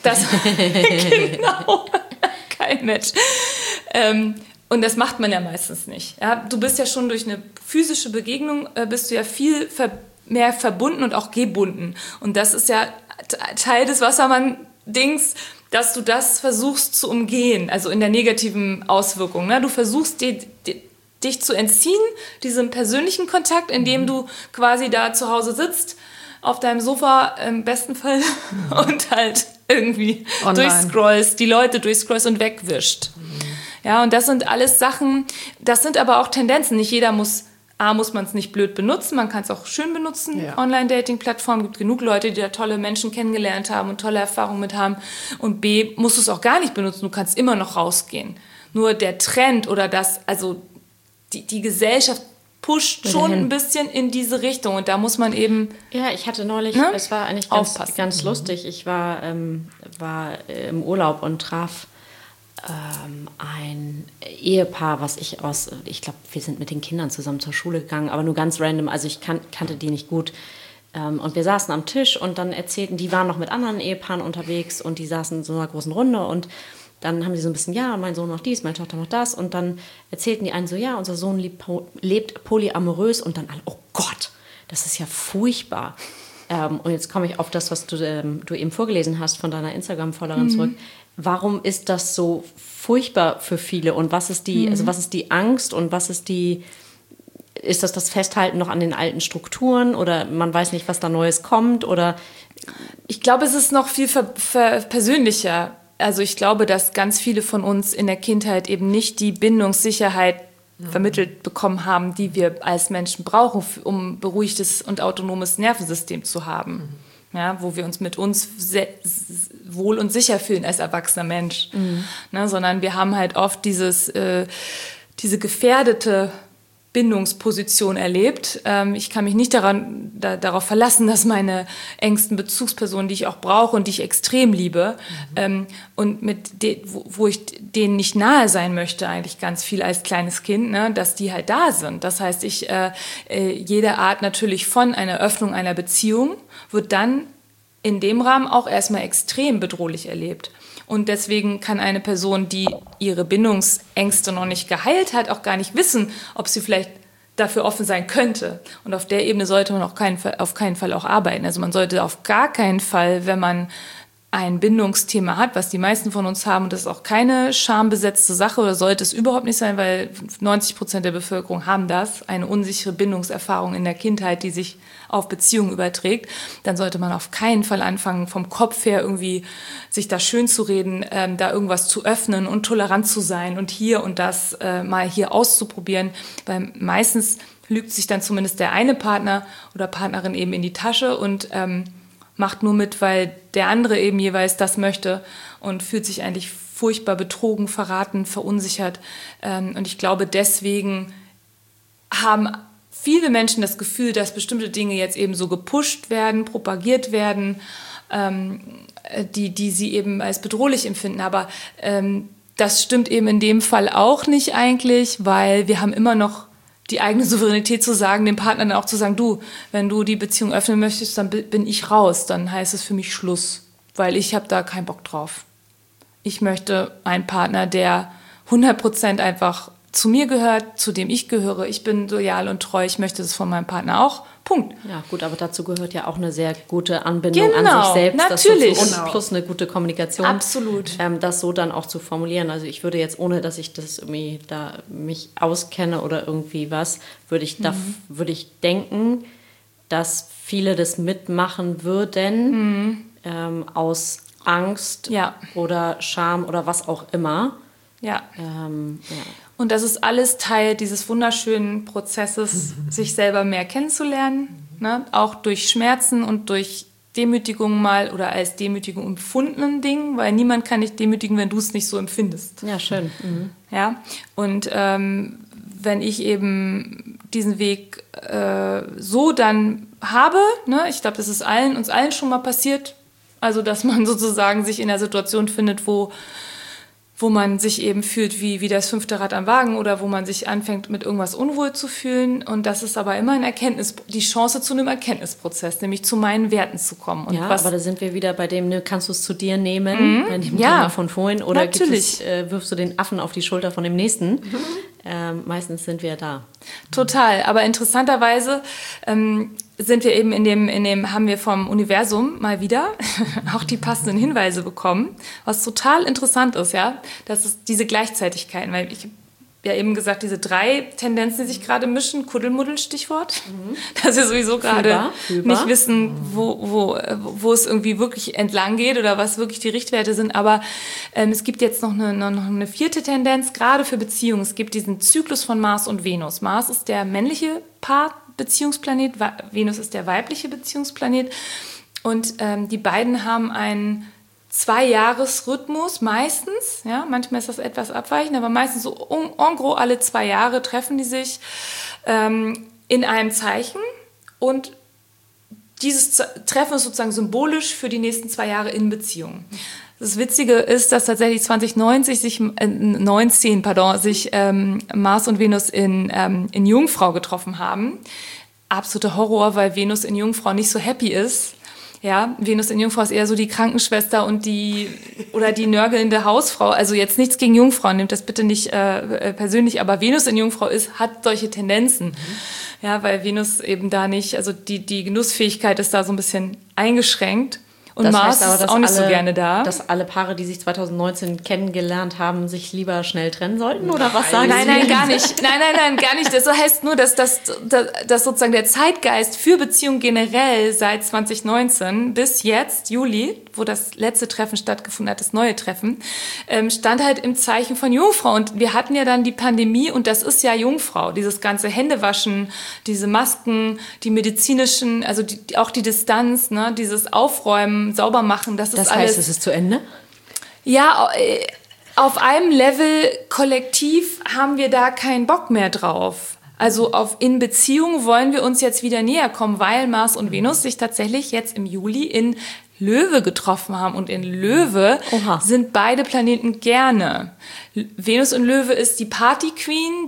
Genau, kein Match. Und das macht man ja meistens nicht. Ja, du bist ja schon durch eine physische Begegnung, bist du ja viel mehr verbunden und auch gebunden. Und das ist ja Teil des Wassermann-Dings, dass du das versuchst zu umgehen, also in der negativen Auswirkung. Ne? Du versuchst dich zu entziehen, diesem persönlichen Kontakt, indem du quasi da zu Hause sitzt, auf deinem Sofa im besten Fall und halt irgendwie durchscrollst, die Leute durchscrollst und wegwischt. Ja, und das sind alles Sachen, das sind aber auch Tendenzen. Nicht jeder muss man es nicht blöd benutzen, man kann es auch schön benutzen. Ja. Online-Dating-Plattformen, gibt genug Leute, die da tolle Menschen kennengelernt haben und tolle Erfahrungen mit haben. Und B, musst du es auch gar nicht benutzen, du kannst immer noch rausgehen. Nur der Trend oder die Gesellschaft pusht schon ein bisschen in diese Richtung und da muss man eben Ja, ich hatte neulich, es war eigentlich ganz lustig, ich war im Urlaub und traf ein Ehepaar, ich glaube, wir sind mit den Kindern zusammen zur Schule gegangen, aber nur ganz random, also ich kannte die nicht gut. Und wir saßen am Tisch und dann erzählten, die waren noch mit anderen Ehepaaren unterwegs und die saßen in so einer großen Runde und dann haben die so ein bisschen, ja, mein Sohn macht dies, meine Tochter macht das. Und dann erzählten die einen so, ja, unser Sohn lebt polyamorös. Und dann alle, oh Gott, das ist ja furchtbar. Und jetzt komme ich auf das, was du eben vorgelesen hast von deiner Instagram-Followerin zurück. Warum ist das so furchtbar für viele? Und was ist die Angst und ist das Festhalten noch an den alten Strukturen? Oder man weiß nicht, was da Neues kommt? Oder ich glaube, es ist noch viel persönlicher. Also ich glaube, dass ganz viele von uns in der Kindheit eben nicht die Bindungssicherheit vermittelt bekommen haben, die wir als Menschen brauchen, um beruhigtes und autonomes Nervensystem zu haben. Ja, wo wir uns mit uns wohl und sicher fühlen als erwachsener Mensch. Ne, sondern wir haben halt oft diese gefährdete Bindungsposition erlebt. Ich kann mich nicht darauf verlassen, dass meine engsten Bezugspersonen, die ich auch brauche und die ich extrem liebe, und wo ich denen nicht nahe sein möchte, eigentlich ganz viel als kleines Kind, ne, dass die halt da sind. Das heißt, jede Art natürlich von einer Öffnung einer Beziehung wird dann in dem Rahmen auch erstmal extrem bedrohlich erlebt. Und deswegen kann eine Person, die ihre Bindungsängste noch nicht geheilt hat, auch gar nicht wissen, ob sie vielleicht dafür offen sein könnte. Und auf der Ebene sollte man auf keinen Fall auch arbeiten. Also man sollte auf gar keinen Fall, wenn man ein Bindungsthema hat, was die meisten von uns haben, und das ist auch keine schambesetzte Sache oder sollte es überhaupt nicht sein, weil 90% der Bevölkerung haben das, eine unsichere Bindungserfahrung in der Kindheit, die sich auf Beziehungen überträgt, dann sollte man auf keinen Fall anfangen, vom Kopf her irgendwie sich da schön zu reden, da irgendwas zu öffnen und tolerant zu sein und hier und das mal hier auszuprobieren, weil meistens lügt sich dann zumindest der eine Partner oder Partnerin eben in die Tasche und macht nur mit, weil der andere eben jeweils das möchte und fühlt sich eigentlich furchtbar betrogen, verraten, verunsichert. Und ich glaube, deswegen haben viele Menschen das Gefühl, dass bestimmte Dinge jetzt eben so gepusht werden, propagiert werden, die sie eben als bedrohlich empfinden. Aber das stimmt eben in dem Fall auch nicht eigentlich, weil wir haben immer noch die eigene Souveränität zu sagen, dem Partner dann auch zu sagen, du, wenn du die Beziehung öffnen möchtest, dann bin ich raus, dann heißt es für mich Schluss, weil ich habe da keinen Bock drauf. Ich möchte einen Partner, der 100% einfach zu mir gehört, zu dem ich gehöre. Ich bin loyal und treu, ich möchte das von meinem Partner auch. Punkt. Ja, gut, aber dazu gehört ja auch eine sehr gute Anbindung an sich selbst. Natürlich. Und plus eine gute Kommunikation. Absolut. Das so dann auch zu formulieren. Also ich würde jetzt, ohne dass ich das irgendwie da mich auskenne oder irgendwie was, würde ich denken, dass viele das mitmachen würden, aus Angst oder Scham oder was auch immer. Ja. Und das ist alles Teil dieses wunderschönen Prozesses, sich selber mehr kennenzulernen, ne? Auch durch Schmerzen und durch Demütigung mal oder als Demütigung empfundenen Dingen, weil niemand kann dich demütigen, wenn du es nicht so empfindest. Ja, schön. Ja? Und wenn ich eben diesen Weg so dann habe, ne? Ich glaube, das ist uns allen schon mal passiert, also dass man sozusagen sich in einer Situation findet, wo man sich eben fühlt wie das 5. Rad am Wagen oder wo man sich anfängt, mit irgendwas unwohl zu fühlen. Und das ist aber immer die Chance zu einem Erkenntnisprozess, nämlich zu meinen Werten zu kommen. Und aber da sind wir wieder bei dem, ne, kannst du es zu dir nehmen, bei dem Thema von vorhin, oder wirfst du den Affen auf die Schulter von dem Nächsten? meistens sind wir da. Total, aber interessanterweise sind wir eben haben wir vom Universum mal wieder auch die passenden Hinweise bekommen, was total interessant ist, ja, das ist diese Gleichzeitigkeiten, weil ich ja eben gesagt, diese 3 Tendenzen, die sich gerade mischen, Kuddelmuddel, Stichwort, dass wir sowieso gerade nicht wissen, wo es irgendwie wirklich entlang geht oder was wirklich die Richtwerte sind, aber es gibt jetzt noch eine 4. Tendenz, gerade für Beziehungen. Es gibt diesen Zyklus von Mars und Venus. Mars ist der männliche Beziehungsplanet, Venus ist der weibliche Beziehungsplanet und die beiden haben einen 2-Jahres-Rhythmus meistens, ja, manchmal ist das etwas abweichend, aber meistens so en gros alle 2 Jahre treffen die sich in einem Zeichen und dieses Treffen ist sozusagen symbolisch für die nächsten 2 Jahre in Beziehung. Das Witzige ist, dass tatsächlich 2019 sich Mars und Venus in Jungfrau getroffen haben. Absoluter Horror, weil Venus in Jungfrau nicht so happy ist. Ja, Venus in Jungfrau ist eher so die Krankenschwester und die nörgelnde Hausfrau. Also jetzt nichts gegen Jungfrauen, nehmt das bitte nicht persönlich, aber Venus in Jungfrau hat solche Tendenzen. Ja, weil Venus eben da nicht, also die Genussfähigkeit ist da so ein bisschen eingeschränkt. Und das Mars ist auch nicht so gerne da. Dass alle Paare, die sich 2019 kennengelernt haben, sich lieber schnell trennen sollten? Oder was sagen Sie? Nein, gar nicht. Nein, gar nicht. Das heißt nur, dass sozusagen der Zeitgeist für Beziehungen generell seit 2019 bis jetzt, Juli, wo das letzte Treffen stattgefunden hat, das neue Treffen, stand halt im Zeichen von Jungfrau. Und wir hatten ja dann die Pandemie und das ist ja Jungfrau. Dieses ganze Händewaschen, diese Masken, die medizinischen, also auch die Distanz, ne, dieses Aufräumen, sauber machen, das alles... Das heißt, es ist zu Ende? Ja, auf einem Level kollektiv haben wir da keinen Bock mehr drauf. Also in Beziehung wollen wir uns jetzt wieder näher kommen, weil Mars und Venus sich tatsächlich jetzt im Juli in Löwe getroffen haben. Und in Löwe sind beide Planeten gerne. Venus in Löwe ist die Party-Queen,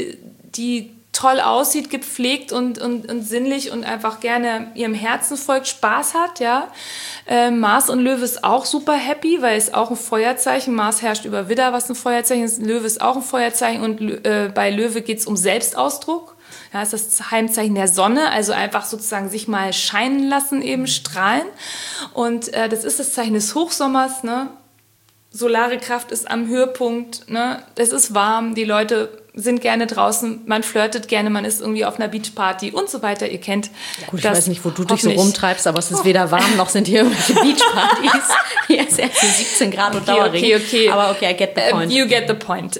die toll aussieht, gepflegt und sinnlich und einfach gerne ihrem Herzen folgt, Spaß hat, ja. Mars und Löwe ist auch super happy, weil es auch ein Feuerzeichen, Mars herrscht über Widder, was ein Feuerzeichen ist, Löwe ist auch ein Feuerzeichen und bei Löwe geht es um Selbstausdruck. Ja, ist das Heimzeichen der Sonne, also einfach sozusagen sich mal scheinen lassen, eben strahlen. Und das ist das Zeichen des Hochsommers, ne? Solare Kraft ist am Höhepunkt, ne? Es ist warm, die Leute sind gerne draußen, man flirtet gerne, man ist irgendwie auf einer Beachparty und so weiter. Ihr kennt Gut, ich weiß nicht, wo du dich so rumtreibst, aber es ist weder warm noch sind hier irgendwelche Beachpartys. Hier ist erst 17 Grad und Dauerregen. Okay. Aber okay, I get the point. You get the point.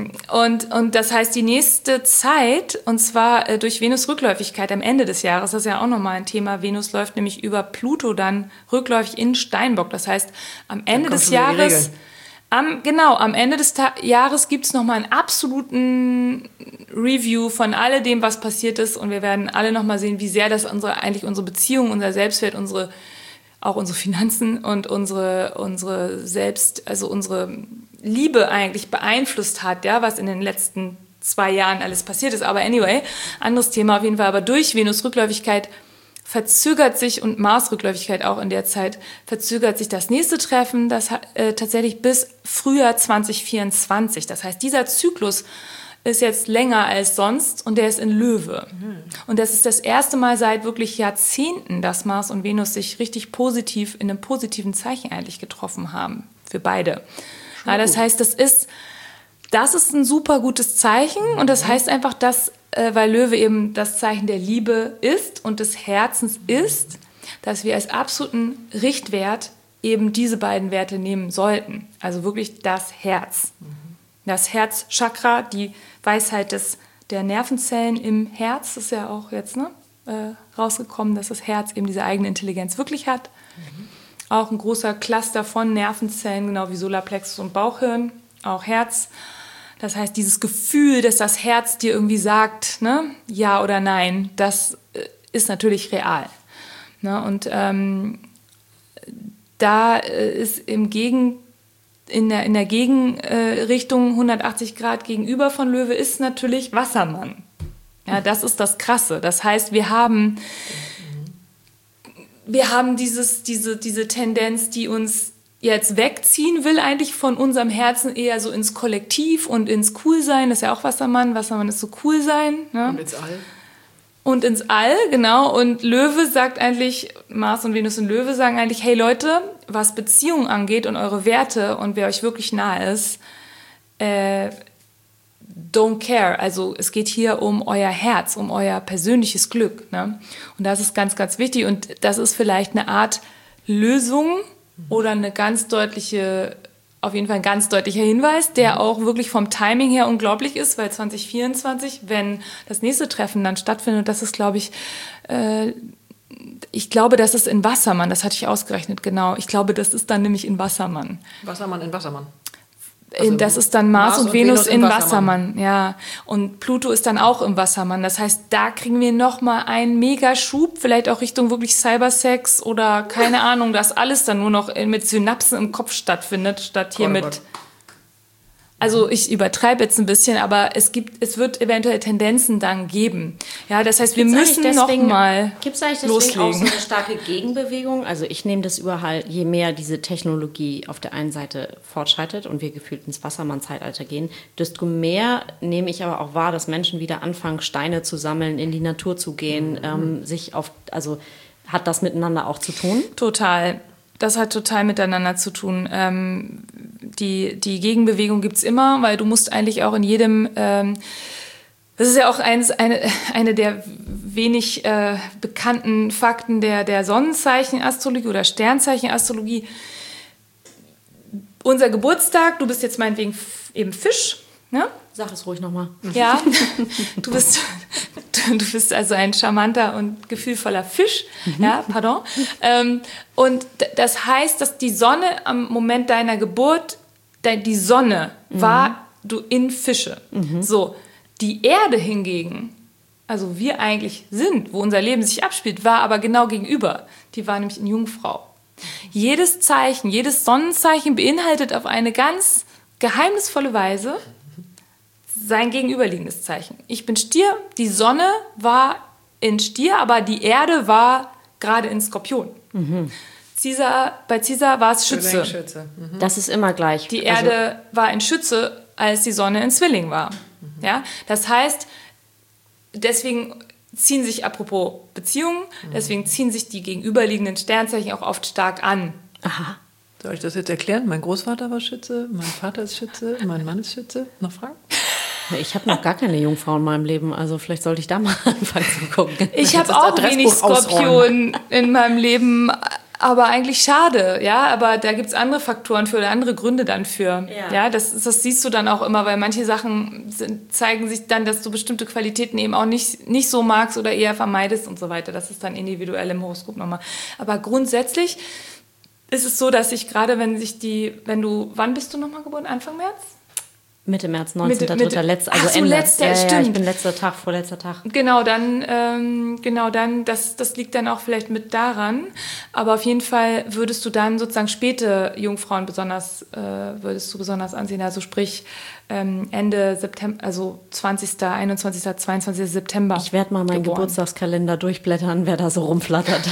Und das heißt, die nächste Zeit, und zwar durch Venus-Rückläufigkeit am Ende des Jahres, das ist ja auch nochmal ein Thema, Venus läuft nämlich über Pluto dann rückläufig in Steinbock. Das heißt, am Ende des Jahres... Am Ende des Jahres gibt es nochmal einen absoluten Review von alledem, was passiert ist. Und wir werden alle nochmal sehen, wie sehr das unsere Beziehung, unser Selbstwert, auch unsere Finanzen und unsere Liebe eigentlich beeinflusst hat, ja, was in den letzten 2 Jahren alles passiert ist. Aber anyway, anderes Thema auf jeden Fall. Aber durch Venus-Rückläufigkeit verzögert sich und Mars-Rückläufigkeit auch in der Zeit, verzögert sich das nächste Treffen, das tatsächlich bis Frühjahr 2024. Das heißt, dieser Zyklus ist jetzt länger als sonst und der ist in Löwe. Und das ist das erste Mal seit wirklich Jahrzehnten, dass Mars und Venus sich richtig positiv in einem positiven Zeichen eigentlich getroffen haben. Für beide. Ja, das heißt, das ist ein super gutes Zeichen und das heißt einfach, dass weil Löwe eben das Zeichen der Liebe ist und des Herzens ist, dass wir als absoluten Richtwert eben diese beiden Werte nehmen sollten. Also wirklich das Herz. Das Herzchakra, die Weisheit der Nervenzellen im Herz, ist ja auch jetzt rausgekommen, dass das Herz eben diese eigene Intelligenz wirklich hat. Auch ein großer Cluster von Nervenzellen, genau wie Solarplexus und Bauchhirn, auch Herz. Das heißt, dieses Gefühl, dass das Herz dir irgendwie sagt, ne, ja oder nein, das ist natürlich real. Ne? Und da ist in der Gegenrichtung 180 Grad gegenüber von Löwe ist natürlich Wassermann. Ja, das ist das Krasse. Das heißt, wir haben diese Tendenz, die uns jetzt wegziehen will eigentlich von unserem Herzen eher so ins Kollektiv und ins Coolsein. Das ist ja auch Wassermann. Wassermann ist so cool sein. Ne? Und ins All. Und ins All, genau. Und Löwe sagt eigentlich, Mars und Venus und Löwe sagen eigentlich, hey Leute, was Beziehungen angeht und eure Werte und wer euch wirklich nahe ist, don't care. Also es geht hier um euer Herz, um euer persönliches Glück. Ne? Und das ist ganz, ganz wichtig. Und das ist vielleicht eine Art Lösung oder eine ganz deutliche, auf jeden Fall ein ganz deutlicher Hinweis, der auch wirklich vom Timing her unglaublich ist, weil 2024, wenn das nächste Treffen dann stattfindet, und das ist, glaube ich, das ist in Wassermann, das hatte ich ausgerechnet, genau. Ich glaube, das ist dann nämlich in Wassermann. Wassermann in Wassermann. Also das ist dann Mars und Venus in Wassermann, ja. Und Pluto ist dann auch im Wassermann. Das heißt, da kriegen wir nochmal einen Megaschub, vielleicht auch Richtung wirklich Cybersex oder keine Ahnung, dass alles dann nur noch mit Synapsen im Kopf stattfindet, statt hier mit... Also ich übertreibe jetzt ein bisschen, aber es wird eventuell Tendenzen dann geben. Ja, das heißt, wir müssen nochmal loslegen. Gibt es eigentlich deswegen auch so eine starke Gegenbewegung? Also ich nehme das überall, je mehr diese Technologie auf der einen Seite fortschreitet und wir gefühlt ins Wassermann-Zeitalter gehen, desto mehr nehme ich aber auch wahr, dass Menschen wieder anfangen, Steine zu sammeln, in die Natur zu gehen, hat das miteinander auch zu tun? Total. Das hat total miteinander zu tun. Die Gegenbewegung gibt's immer, weil du musst eigentlich auch in jedem, das ist ja auch eine der wenig bekannten Fakten der Sonnenzeichenastrologie oder Sternzeichenastrologie. Unser Geburtstag, du bist jetzt meinetwegen eben Fisch, ne? Sag es ruhig nochmal. Ja, du bist also ein charmanter und gefühlvoller Fisch. Ja, pardon. Und das heißt, dass die Sonne am Moment deiner Geburt, die Sonne war du in Fische. So, die Erde hingegen, also wir eigentlich sind, wo unser Leben sich abspielt, war aber genau gegenüber. Die war nämlich in Jungfrau. Jedes Zeichen, jedes Sonnenzeichen beinhaltet auf eine ganz geheimnisvolle Weise sein gegenüberliegendes Zeichen. Ich bin Stier, die Sonne war in Stier, aber die Erde war gerade in Skorpion. Bei Caesar war es Schütze. Das ist immer gleich. Die Erde war in Schütze, als die Sonne in Zwilling war. Ja? Das heißt, deswegen ziehen sich, apropos Beziehungen, deswegen ziehen sich die gegenüberliegenden Sternzeichen auch oft stark an. Aha. Soll ich das jetzt erklären? Mein Großvater war Schütze, mein Vater ist Schütze, mein Mann ist Schütze. Noch Fragen? Ich habe noch gar keine Jungfrau in meinem Leben, also vielleicht sollte ich da mal anfangen zu gucken. Ich habe auch wenig Skorpion in meinem Leben, aber eigentlich schade, ja, aber da gibt es andere Faktoren für oder andere Gründe dann für. Ja, das siehst du dann auch immer, weil manche Sachen zeigen sich dann, dass du bestimmte Qualitäten eben auch nicht so magst oder eher vermeidest und so weiter. Das ist dann individuell im Horoskop nochmal. Aber grundsätzlich ist es so, dass ich gerade, wann bist du nochmal geboren? Anfang März? Mitte März, 19.3. Ich bin vorletzter Tag. Genau, dann, das liegt dann auch vielleicht mit daran. Aber auf jeden Fall würdest du dann sozusagen späte Jungfrauen besonders ansehen. Also sprich Ende September, also 20., 21., 22. September. Ich werde mal meinen Geburtstagskalender durchblättern, wer da so rumflattert.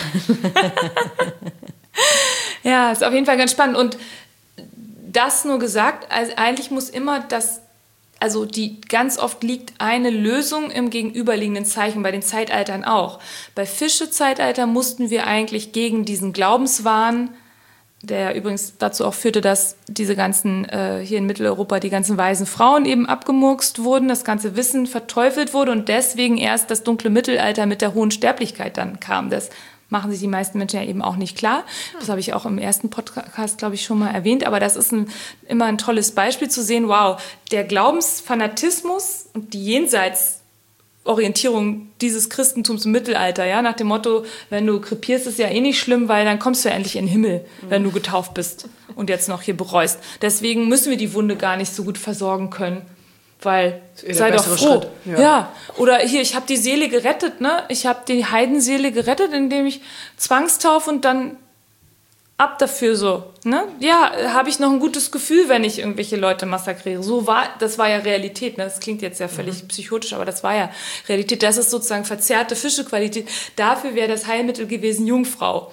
Ja, ist auf jeden Fall ganz spannend. Und das nur gesagt, also eigentlich muss immer ganz oft liegt eine Lösung im gegenüberliegenden Zeichen, bei den Zeitaltern auch. Bei Fische-Zeitalter mussten wir eigentlich gegen diesen Glaubenswahn, der übrigens dazu auch führte, dass diese ganzen, hier in Mitteleuropa, die ganzen weisen Frauen eben abgemurkst wurden, das ganze Wissen verteufelt wurde und deswegen erst das dunkle Mittelalter mit der hohen Sterblichkeit dann kam. Das machen sich die meisten Menschen ja eben auch nicht klar. Das habe ich auch im ersten Podcast, glaube ich, schon mal erwähnt. Aber das ist immer ein tolles Beispiel zu sehen, wow, der Glaubensfanatismus und die Jenseitsorientierung dieses Christentums im Mittelalter, ja, nach dem Motto, wenn du krepierst, ist ja eh nicht schlimm, weil dann kommst du ja endlich in den Himmel, wenn du getauft bist und jetzt noch hier bereust. Deswegen müssen wir die Wunde gar nicht so gut versorgen können. Weil, sei doch froh. Ja. Oder hier, ich habe die Seele gerettet, ne? Ich habe die Heidenseele gerettet, indem ich zwangstaufe und dann ab dafür so, ne? Ja, habe ich noch ein gutes Gefühl, wenn ich irgendwelche Leute massakriere. Das war ja Realität, ne? Das klingt jetzt ja völlig psychotisch, aber das war ja Realität. Das ist sozusagen verzerrte Fischequalität. Dafür wäre das Heilmittel gewesen Jungfrau.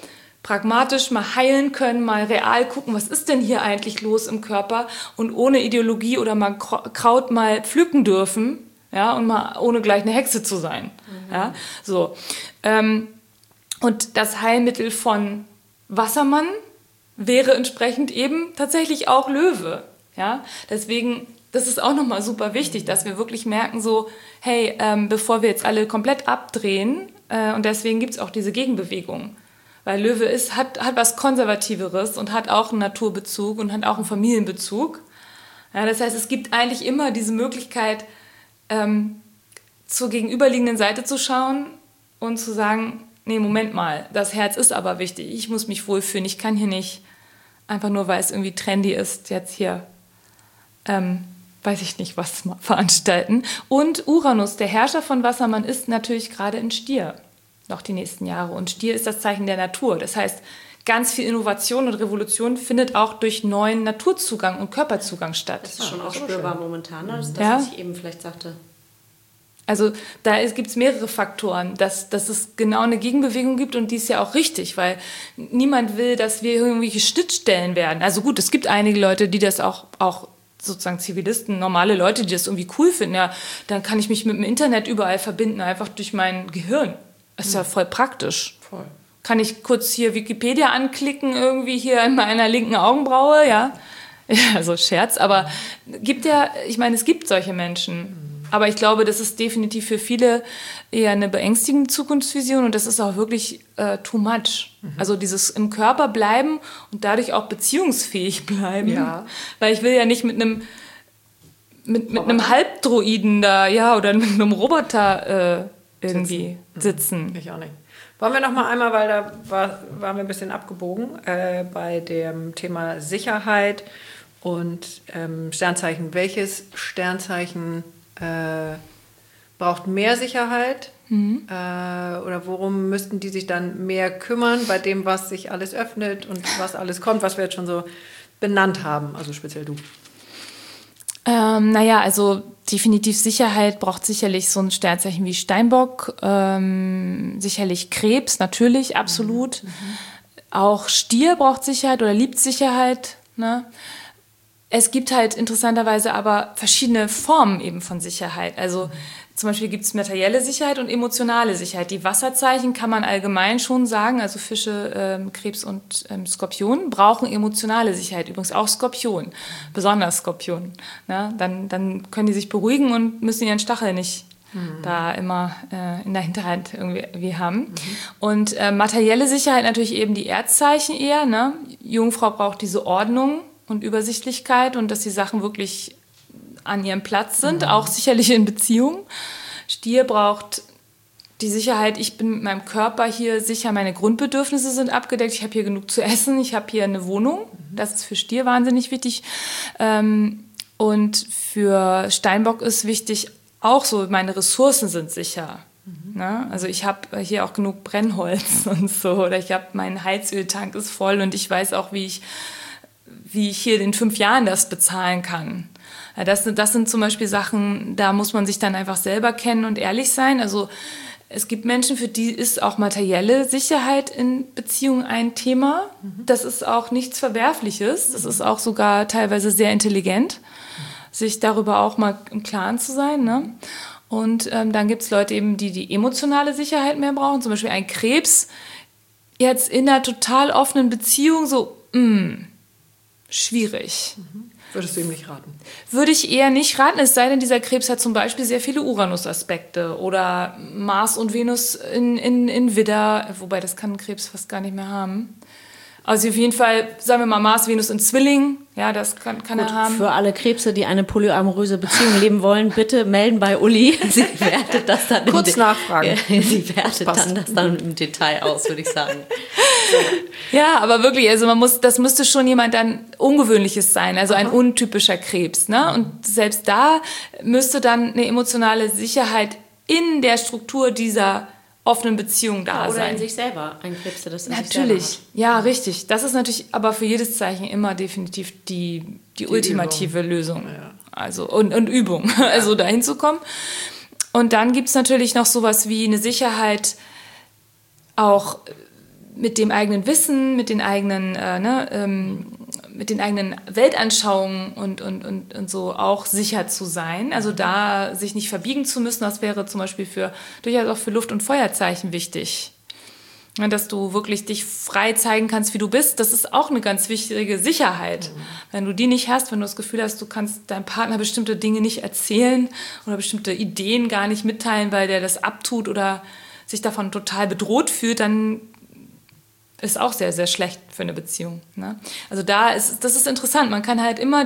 pragmatisch mal heilen können, mal real gucken, was ist denn hier eigentlich los im Körper und ohne Ideologie oder mal Kraut mal pflücken dürfen, ja, und mal ohne gleich eine Hexe zu sein. Ja, so. Und das Heilmittel von Wassermann wäre entsprechend eben tatsächlich auch Löwe. Ja, deswegen, das ist auch nochmal super wichtig, dass wir wirklich merken so, hey, bevor wir jetzt alle komplett abdrehen, und deswegen gibt es auch diese Gegenbewegung. Weil Löwe hat was Konservativeres und hat auch einen Naturbezug und hat auch einen Familienbezug. Ja, das heißt, es gibt eigentlich immer diese Möglichkeit, zur gegenüberliegenden Seite zu schauen und zu sagen, nee, Moment mal, das Herz ist aber wichtig, ich muss mich wohlfühlen, ich kann hier nicht einfach nur, weil es irgendwie trendy ist, jetzt hier weiß ich nicht, was veranstalten. Und Uranus, der Herrscher von Wassermann, ist natürlich gerade in Stier noch die nächsten Jahre. Und Stier ist das Zeichen der Natur. Das heißt, ganz viel Innovation und Revolution findet auch durch neuen Naturzugang und Körperzugang statt. Das ist schon auch spürbar momentan, das ist das, was ich eben vielleicht sagte. Also da gibt es mehrere Faktoren, dass es genau eine Gegenbewegung gibt und die ist ja auch richtig, weil niemand will, dass wir irgendwelche Schnittstellen werden. Also gut, es gibt einige Leute, die das auch sozusagen Zivilisten, normale Leute, die das irgendwie cool finden. Ja, dann kann ich mich mit dem Internet überall verbinden, einfach durch mein Gehirn. Das ist ja voll praktisch. Voll. Kann ich kurz hier Wikipedia anklicken, irgendwie hier in meiner linken Augenbraue, ja? Ja, also Scherz, aber es gibt solche Menschen. Aber ich glaube, das ist definitiv für viele eher eine beängstigende Zukunftsvision und das ist auch wirklich too much. Also dieses im Körper bleiben und dadurch auch beziehungsfähig bleiben. Ja. Weil ich will ja nicht mit einem Halbdroiden da, ja, oder mit einem Roboter irgendwie sitzen. Ich auch nicht. Wollen wir noch mal einmal, weil da waren wir ein bisschen abgebogen, bei dem Thema Sicherheit und Sternzeichen. Welches Sternzeichen braucht mehr Sicherheit? Oder worum müssten die sich dann mehr kümmern bei dem, was sich alles öffnet und was alles kommt, was wir jetzt schon so benannt haben, also speziell du? Also definitiv Sicherheit braucht sicherlich so ein Sternzeichen wie Steinbock, sicherlich Krebs, natürlich, absolut. Auch Stier braucht Sicherheit oder liebt Sicherheit, ne? Es gibt halt interessanterweise aber verschiedene Formen eben von Sicherheit. Also zum Beispiel gibt es materielle Sicherheit und emotionale Sicherheit. Die Wasserzeichen kann man allgemein schon sagen, also Fische, Krebs und Skorpion brauchen emotionale Sicherheit. Übrigens auch Skorpion, besonders Skorpion. Ne? Dann können die sich beruhigen und müssen ihren Stachel nicht da immer in der Hinterhand irgendwie haben. Und materielle Sicherheit natürlich eben die Erdzeichen eher. Ne? Jungfrau braucht diese Ordnung und Übersichtlichkeit und dass die Sachen wirklich an ihrem Platz sind, auch sicherlich in Beziehungen. Stier braucht die Sicherheit, ich bin mit meinem Körper hier sicher, meine Grundbedürfnisse sind abgedeckt, ich habe hier genug zu essen, ich habe hier eine Wohnung, das ist für Stier wahnsinnig wichtig. Und für Steinbock ist wichtig auch so, meine Ressourcen sind sicher. Ne? Also ich habe hier auch genug Brennholz und so, oder mein Heizöltank ist voll und ich weiß auch, wie ich hier in 5 Jahren das bezahlen kann. Ja, das sind zum Beispiel Sachen, da muss man sich dann einfach selber kennen und ehrlich sein. Also es gibt Menschen, für die ist auch materielle Sicherheit in Beziehungen ein Thema. Das ist auch nichts Verwerfliches. Das ist auch sogar teilweise sehr intelligent, sich darüber auch mal im Klaren zu sein. Ne? Und dann gibt es Leute eben, die emotionale Sicherheit mehr brauchen. Zum Beispiel ein Krebs jetzt in einer total offenen Beziehung so, schwierig. Würdest du ihm nicht raten? Würde ich eher nicht raten, es sei denn, dieser Krebs hat zum Beispiel sehr viele Uranus-Aspekte oder Mars und Venus in Widder, wobei das kann ein Krebs fast gar nicht mehr haben. Also auf jeden Fall, sagen wir mal, Mars, Venus in Zwilling, ja, das kann er haben. Für alle Krebse, die eine polyamoröse Beziehung leben wollen, bitte melden bei Uli. Sie wertet das dann kurz nachfragen. Sie wertet das dann im Detail aus, würde ich sagen. Ja, aber wirklich, also das müsste schon jemand dann Ungewöhnliches sein, also ein untypischer Krebs, ne? Und selbst da müsste dann eine emotionale Sicherheit in der Struktur dieser offenen Beziehung da sein. Oder in sich selber, ein Krebs, der das in natürlich, sich selber hat. Ja, richtig. Das ist natürlich aber für jedes Zeichen immer definitiv die ultimative Lösung. Ja. Also, und Übung, also dahin zu kommen. Und dann gibt es natürlich noch sowas wie eine Sicherheit auch mit dem eigenen Wissen, mit den eigenen Weltanschauungen und so auch sicher zu sein. Also da sich nicht verbiegen zu müssen, das wäre zum Beispiel durchaus auch für Luft- und Feuerzeichen wichtig. Ja, dass du wirklich dich frei zeigen kannst, wie du bist, das ist auch eine ganz wichtige Sicherheit. Wenn du die nicht hast, wenn du das Gefühl hast, du kannst deinem Partner bestimmte Dinge nicht erzählen oder bestimmte Ideen gar nicht mitteilen, weil der das abtut oder sich davon total bedroht fühlt, dann ist auch sehr, sehr schlecht für eine Beziehung. Ne? Also das ist interessant. Man kann halt immer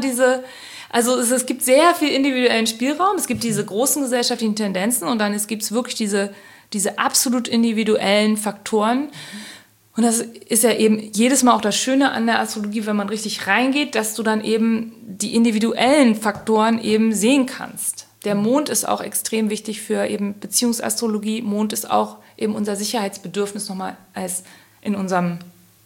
es gibt sehr viel individuellen Spielraum. Es gibt diese großen gesellschaftlichen Tendenzen und dann gibt es wirklich diese absolut individuellen Faktoren. Und das ist ja eben jedes Mal auch das Schöne an der Astrologie, wenn man richtig reingeht, dass du dann eben die individuellen Faktoren eben sehen kannst. Der Mond ist auch extrem wichtig für eben Beziehungsastrologie. Mond ist auch eben unser Sicherheitsbedürfnis nochmal als in unserem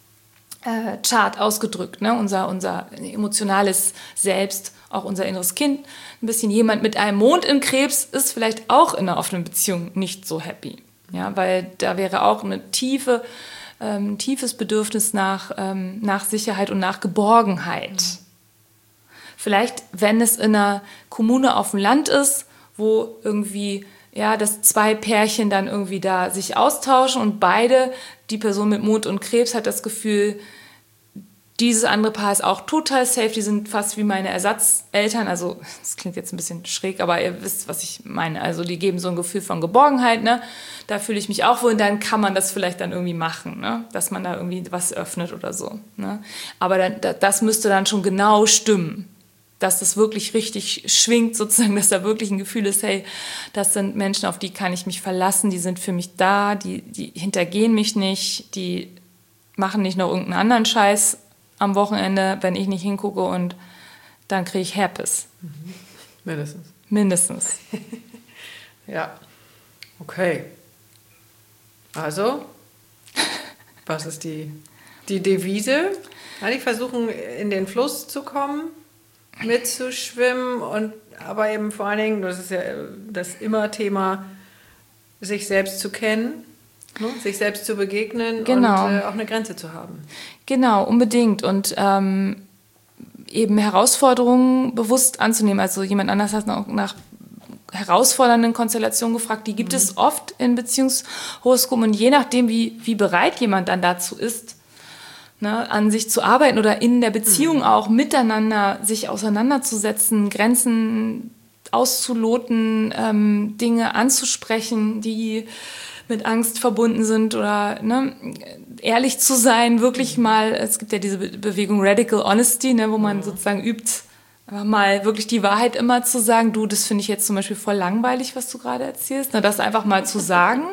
Chart ausgedrückt. Ne? Unser emotionales Selbst, auch unser inneres Kind. Ein bisschen jemand mit einem Mond im Krebs ist vielleicht auch in einer offenen Beziehung nicht so happy. Ja? Weil da wäre auch ein tiefes Bedürfnis nach Sicherheit und nach Geborgenheit. Vielleicht, wenn es in einer Kommune auf dem Land ist, wo irgendwie dass 2 Pärchen dann irgendwie da sich austauschen und beide, die Person mit Mond und Krebs hat das Gefühl, dieses andere Paar ist auch total safe, die sind fast wie meine Ersatzeltern, also das klingt jetzt ein bisschen schräg, aber ihr wisst, was ich meine, also die geben so ein Gefühl von Geborgenheit, ne? Da fühle ich mich auch wohl und dann kann man das vielleicht dann irgendwie machen, ne? Dass man da irgendwie was öffnet oder so. Ne? Aber das müsste dann schon genau stimmen, dass das wirklich richtig schwingt, sozusagen, dass da wirklich ein Gefühl ist, hey, das sind Menschen, auf die kann ich mich verlassen, die sind für mich da, die hintergehen mich nicht, die machen nicht noch irgendeinen anderen Scheiß am Wochenende, wenn ich nicht hingucke und dann kriege ich Herpes. Mindestens. Ja, okay. Also, was ist die Devise? Eigentlich versuchen, in den Fluss zu kommen, mitzuschwimmen aber eben vor allen Dingen, das ist ja das immer Thema, sich selbst zu kennen, ne? Sich selbst zu begegnen und auch eine Grenze zu haben. Genau, unbedingt. Und eben Herausforderungen bewusst anzunehmen. Also jemand anders hat nach herausfordernden Konstellationen gefragt, die gibt es oft in Beziehungshoroskopen und je nachdem, wie bereit jemand dann dazu ist, ne, an sich zu arbeiten oder in der Beziehung auch miteinander sich auseinanderzusetzen, Grenzen auszuloten, Dinge anzusprechen, die mit Angst verbunden sind oder ehrlich zu sein, wirklich mal, es gibt ja diese Bewegung Radical Honesty, ne, wo man sozusagen übt, einfach mal wirklich die Wahrheit immer zu sagen, du, das finde ich jetzt zum Beispiel voll langweilig, was du gerade erzählst, ne, das einfach mal zu sagen,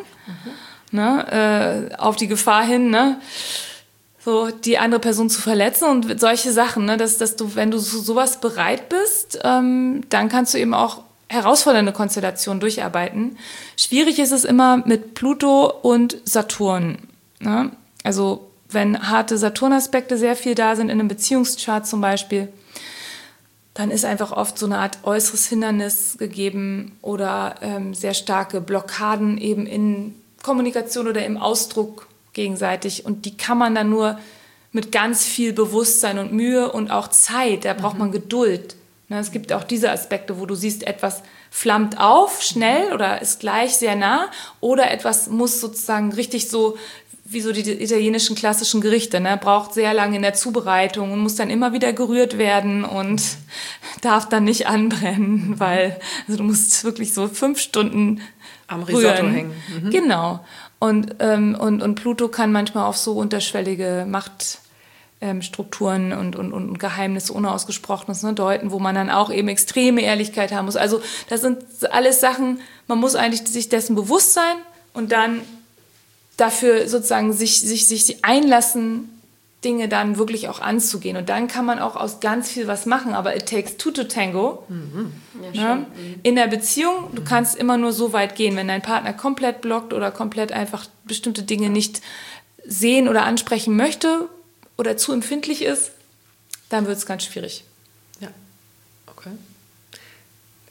ne, auf die Gefahr hin, ne, so die andere Person zu verletzen und solche Sachen, ne, dass du, wenn du zu sowas bereit bist, dann kannst du eben auch herausfordernde Konstellationen durcharbeiten. Schwierig ist es immer mit Pluto und Saturn. Ne? Also wenn harte Saturn-Aspekte sehr viel da sind, in einem Beziehungschart zum Beispiel, dann ist einfach oft so eine Art äußeres Hindernis gegeben oder sehr starke Blockaden eben in Kommunikation oder im Ausdruck gegenseitig. Und die kann man dann nur mit ganz viel Bewusstsein und Mühe und auch Zeit, da braucht man Geduld. Es gibt auch diese Aspekte, wo du siehst, etwas flammt auf, schnell oder ist gleich sehr nah oder etwas muss sozusagen richtig so, wie so die italienischen klassischen Gerichte, ne? Braucht sehr lange in der Zubereitung und muss dann immer wieder gerührt werden und darf dann nicht anbrennen, weil du musst wirklich so 5 Stunden am Risotto rühren. Hängen. Mhm. Genau. Und Pluto kann manchmal auf so unterschwellige Machtstrukturen und Geheimnisse Unausgesprochenes deuten, wo man dann auch eben extreme Ehrlichkeit haben muss. Also das sind alles Sachen, man muss eigentlich sich dessen bewusst sein und dann dafür sozusagen sich einlassen, Dinge dann wirklich auch anzugehen. Und dann kann man auch aus ganz viel was machen. Aber it takes two to tango. Mhm. Ja, in der Beziehung, du kannst immer nur so weit gehen, wenn dein Partner komplett blockt oder komplett einfach bestimmte Dinge nicht sehen oder ansprechen möchte oder zu empfindlich ist, dann wird es ganz schwierig. Ja, okay.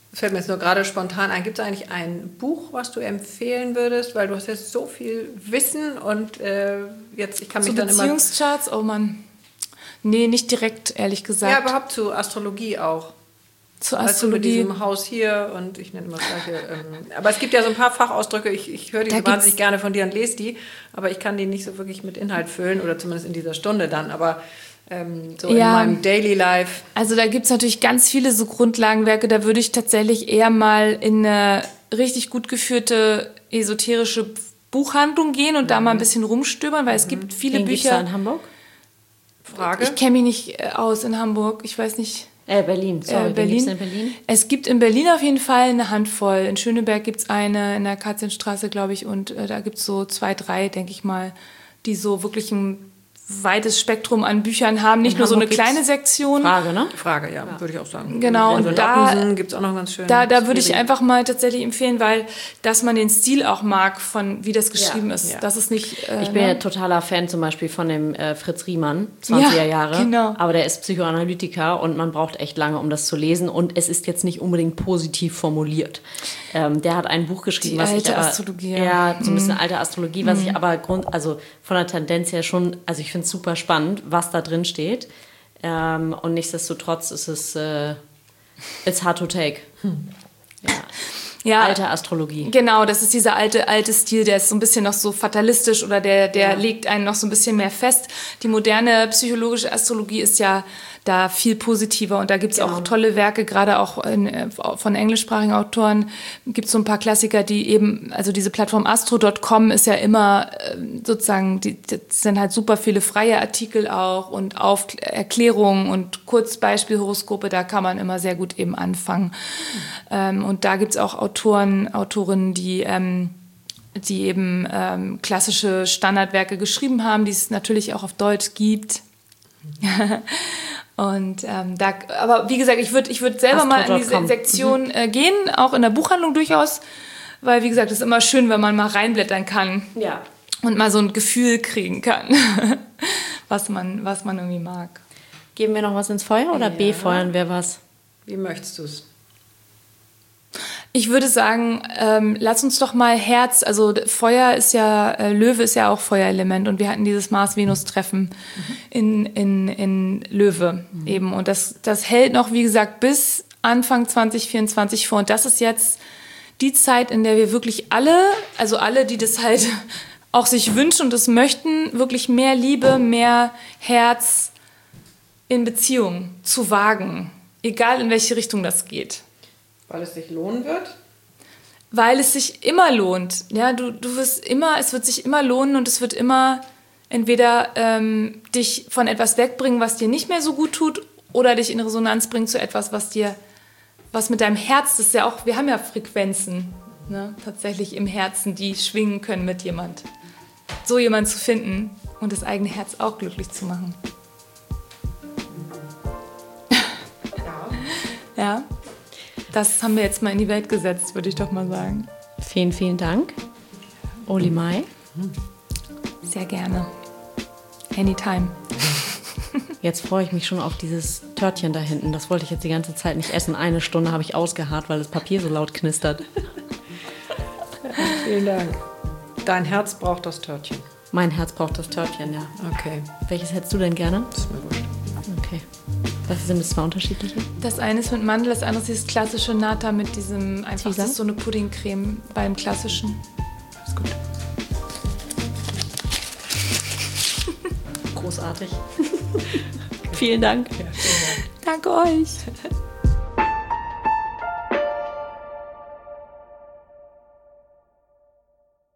fällt mir jetzt nur gerade spontan ein, gibt es eigentlich ein Buch, was du empfehlen würdest? Weil du hast jetzt so viel Wissen und jetzt, ich kann mich dann immer... Beziehungscharts? Oh Mann. Nee, nicht direkt, ehrlich gesagt. Ja, überhaupt zu Astrologie auch. Zur Astrologie. Astrologie. Mit diesem Haus hier und ich nenne immer das gleiche. Aber es gibt ja so ein paar Fachausdrücke, ich höre die Da so wahnsinnig gerne von dir und lese die, aber ich kann die nicht so wirklich mit Inhalt füllen oder zumindest in dieser Stunde dann. Aber so in meinem Daily Life. Also da gibt es natürlich ganz viele so Grundlagenwerke, da würde ich tatsächlich eher mal in eine richtig gut geführte esoterische Buchhandlung gehen und da mal ein bisschen rumstöbern, weil es gibt viele Gibt's Bücher. da in Hamburg? Frage? Ich kenne mich nicht aus in Hamburg, ich weiß nicht. Berlin, sorry. Berlin. Gibt's in Berlin? Es gibt in Berlin auf jeden Fall eine Handvoll. In Schöneberg gibt es eine, in der Katzenstraße, glaube ich, und da gibt es so 2, 3, denke ich mal, die so wirklich ein weites Spektrum an Büchern haben, nicht nur so eine kleine Sektion. Frage, ne? Frage, ja, würde ich auch sagen. Genau, und und da gibt es auch noch ganz schön. Da würde ich einfach mal tatsächlich empfehlen, weil, dass man den Stil auch mag, von wie das geschrieben ist. Ja. Das ist nicht... Ich bin ja totaler Fan zum Beispiel von dem Fritz Riemann, 20er Jahre. Genau. Aber der ist Psychoanalytiker und man braucht echt lange, um das zu lesen. Und es ist jetzt nicht unbedingt positiv formuliert. Der hat ein Buch geschrieben, was ich aber... Astrologie. Ja, so ein bisschen alte Astrologie, was ich aber also von der Tendenz her schon... Also ich finde es super spannend, was da drin steht. Und nichtsdestotrotz ist es... it's hard to take. Ja. Alte Astrologie. Genau, das ist dieser alte Stil, der ist so ein bisschen noch so fatalistisch oder der legt einen noch so ein bisschen mehr fest. Die moderne psychologische Astrologie ist ja da viel positiver und da gibt es auch tolle Werke, gerade auch von englischsprachigen Autoren gibt es so ein paar Klassiker, die eben, also diese Plattform astro.com ist ja immer sozusagen, das sind halt super viele freie Artikel auch und Erklärungen und Kurzbeispielhoroskope, da kann man immer sehr gut eben anfangen. Und da gibt es auch Autorinnen, die eben klassische Standardwerke geschrieben haben, die es natürlich auch auf Deutsch gibt. Und aber wie gesagt, ich würd selber mal in diese Sektion gehen, auch in der Buchhandlung durchaus, weil wie gesagt, es ist immer schön, wenn man mal reinblättern kann und mal so ein Gefühl kriegen kann, was man irgendwie mag. Geben wir noch was ins Feuer oder befeuern wir was? Wie möchtest du es? Ich würde sagen, lass uns doch mal Herz, also Feuer ist ja, Löwe ist ja auch Feuerelement und wir hatten dieses Mars-Venus-Treffen in Löwe eben und das hält noch, wie gesagt, bis Anfang 2024 vor und das ist jetzt die Zeit, in der wir wirklich alle, die das halt auch sich wünschen und das möchten, wirklich mehr Liebe, mehr Herz in Beziehung zu wagen, egal in welche Richtung das geht. Weil es sich lohnen wird? Weil es sich immer lohnt. Ja, es wird sich immer lohnen und es wird immer entweder dich von etwas wegbringen, was dir nicht mehr so gut tut, oder dich in Resonanz bringen zu etwas, was mit deinem Herz, das ist ja auch, wir haben ja Frequenzen, ne, tatsächlich im Herzen, die schwingen können mit jemand. So jemand zu finden und das eigene Herz auch glücklich zu machen. Ja. Das haben wir jetzt mal in die Welt gesetzt, würde ich doch mal sagen. Vielen, vielen Dank. Oli Mai. Sehr gerne. Anytime. Jetzt freue ich mich schon auf dieses Törtchen da hinten. Das wollte ich jetzt die ganze Zeit nicht essen. 1 Stunde habe ich ausgeharrt, weil das Papier so laut knistert. Vielen Dank. Dein Herz braucht das Törtchen. Mein Herz braucht das Törtchen, ja. Okay. Welches hättest du denn gerne? Das ist mir wurscht. Okay. Was sind das 2 unterschiedliche? Das eine ist mit Mandel, das andere ist dieses klassische Nata mit diesem, einfach Sesam? das ist so eine Puddingcreme beim klassischen. Ist gut. Großartig. Vielen Dank. Ja, vielen Dank. Danke euch.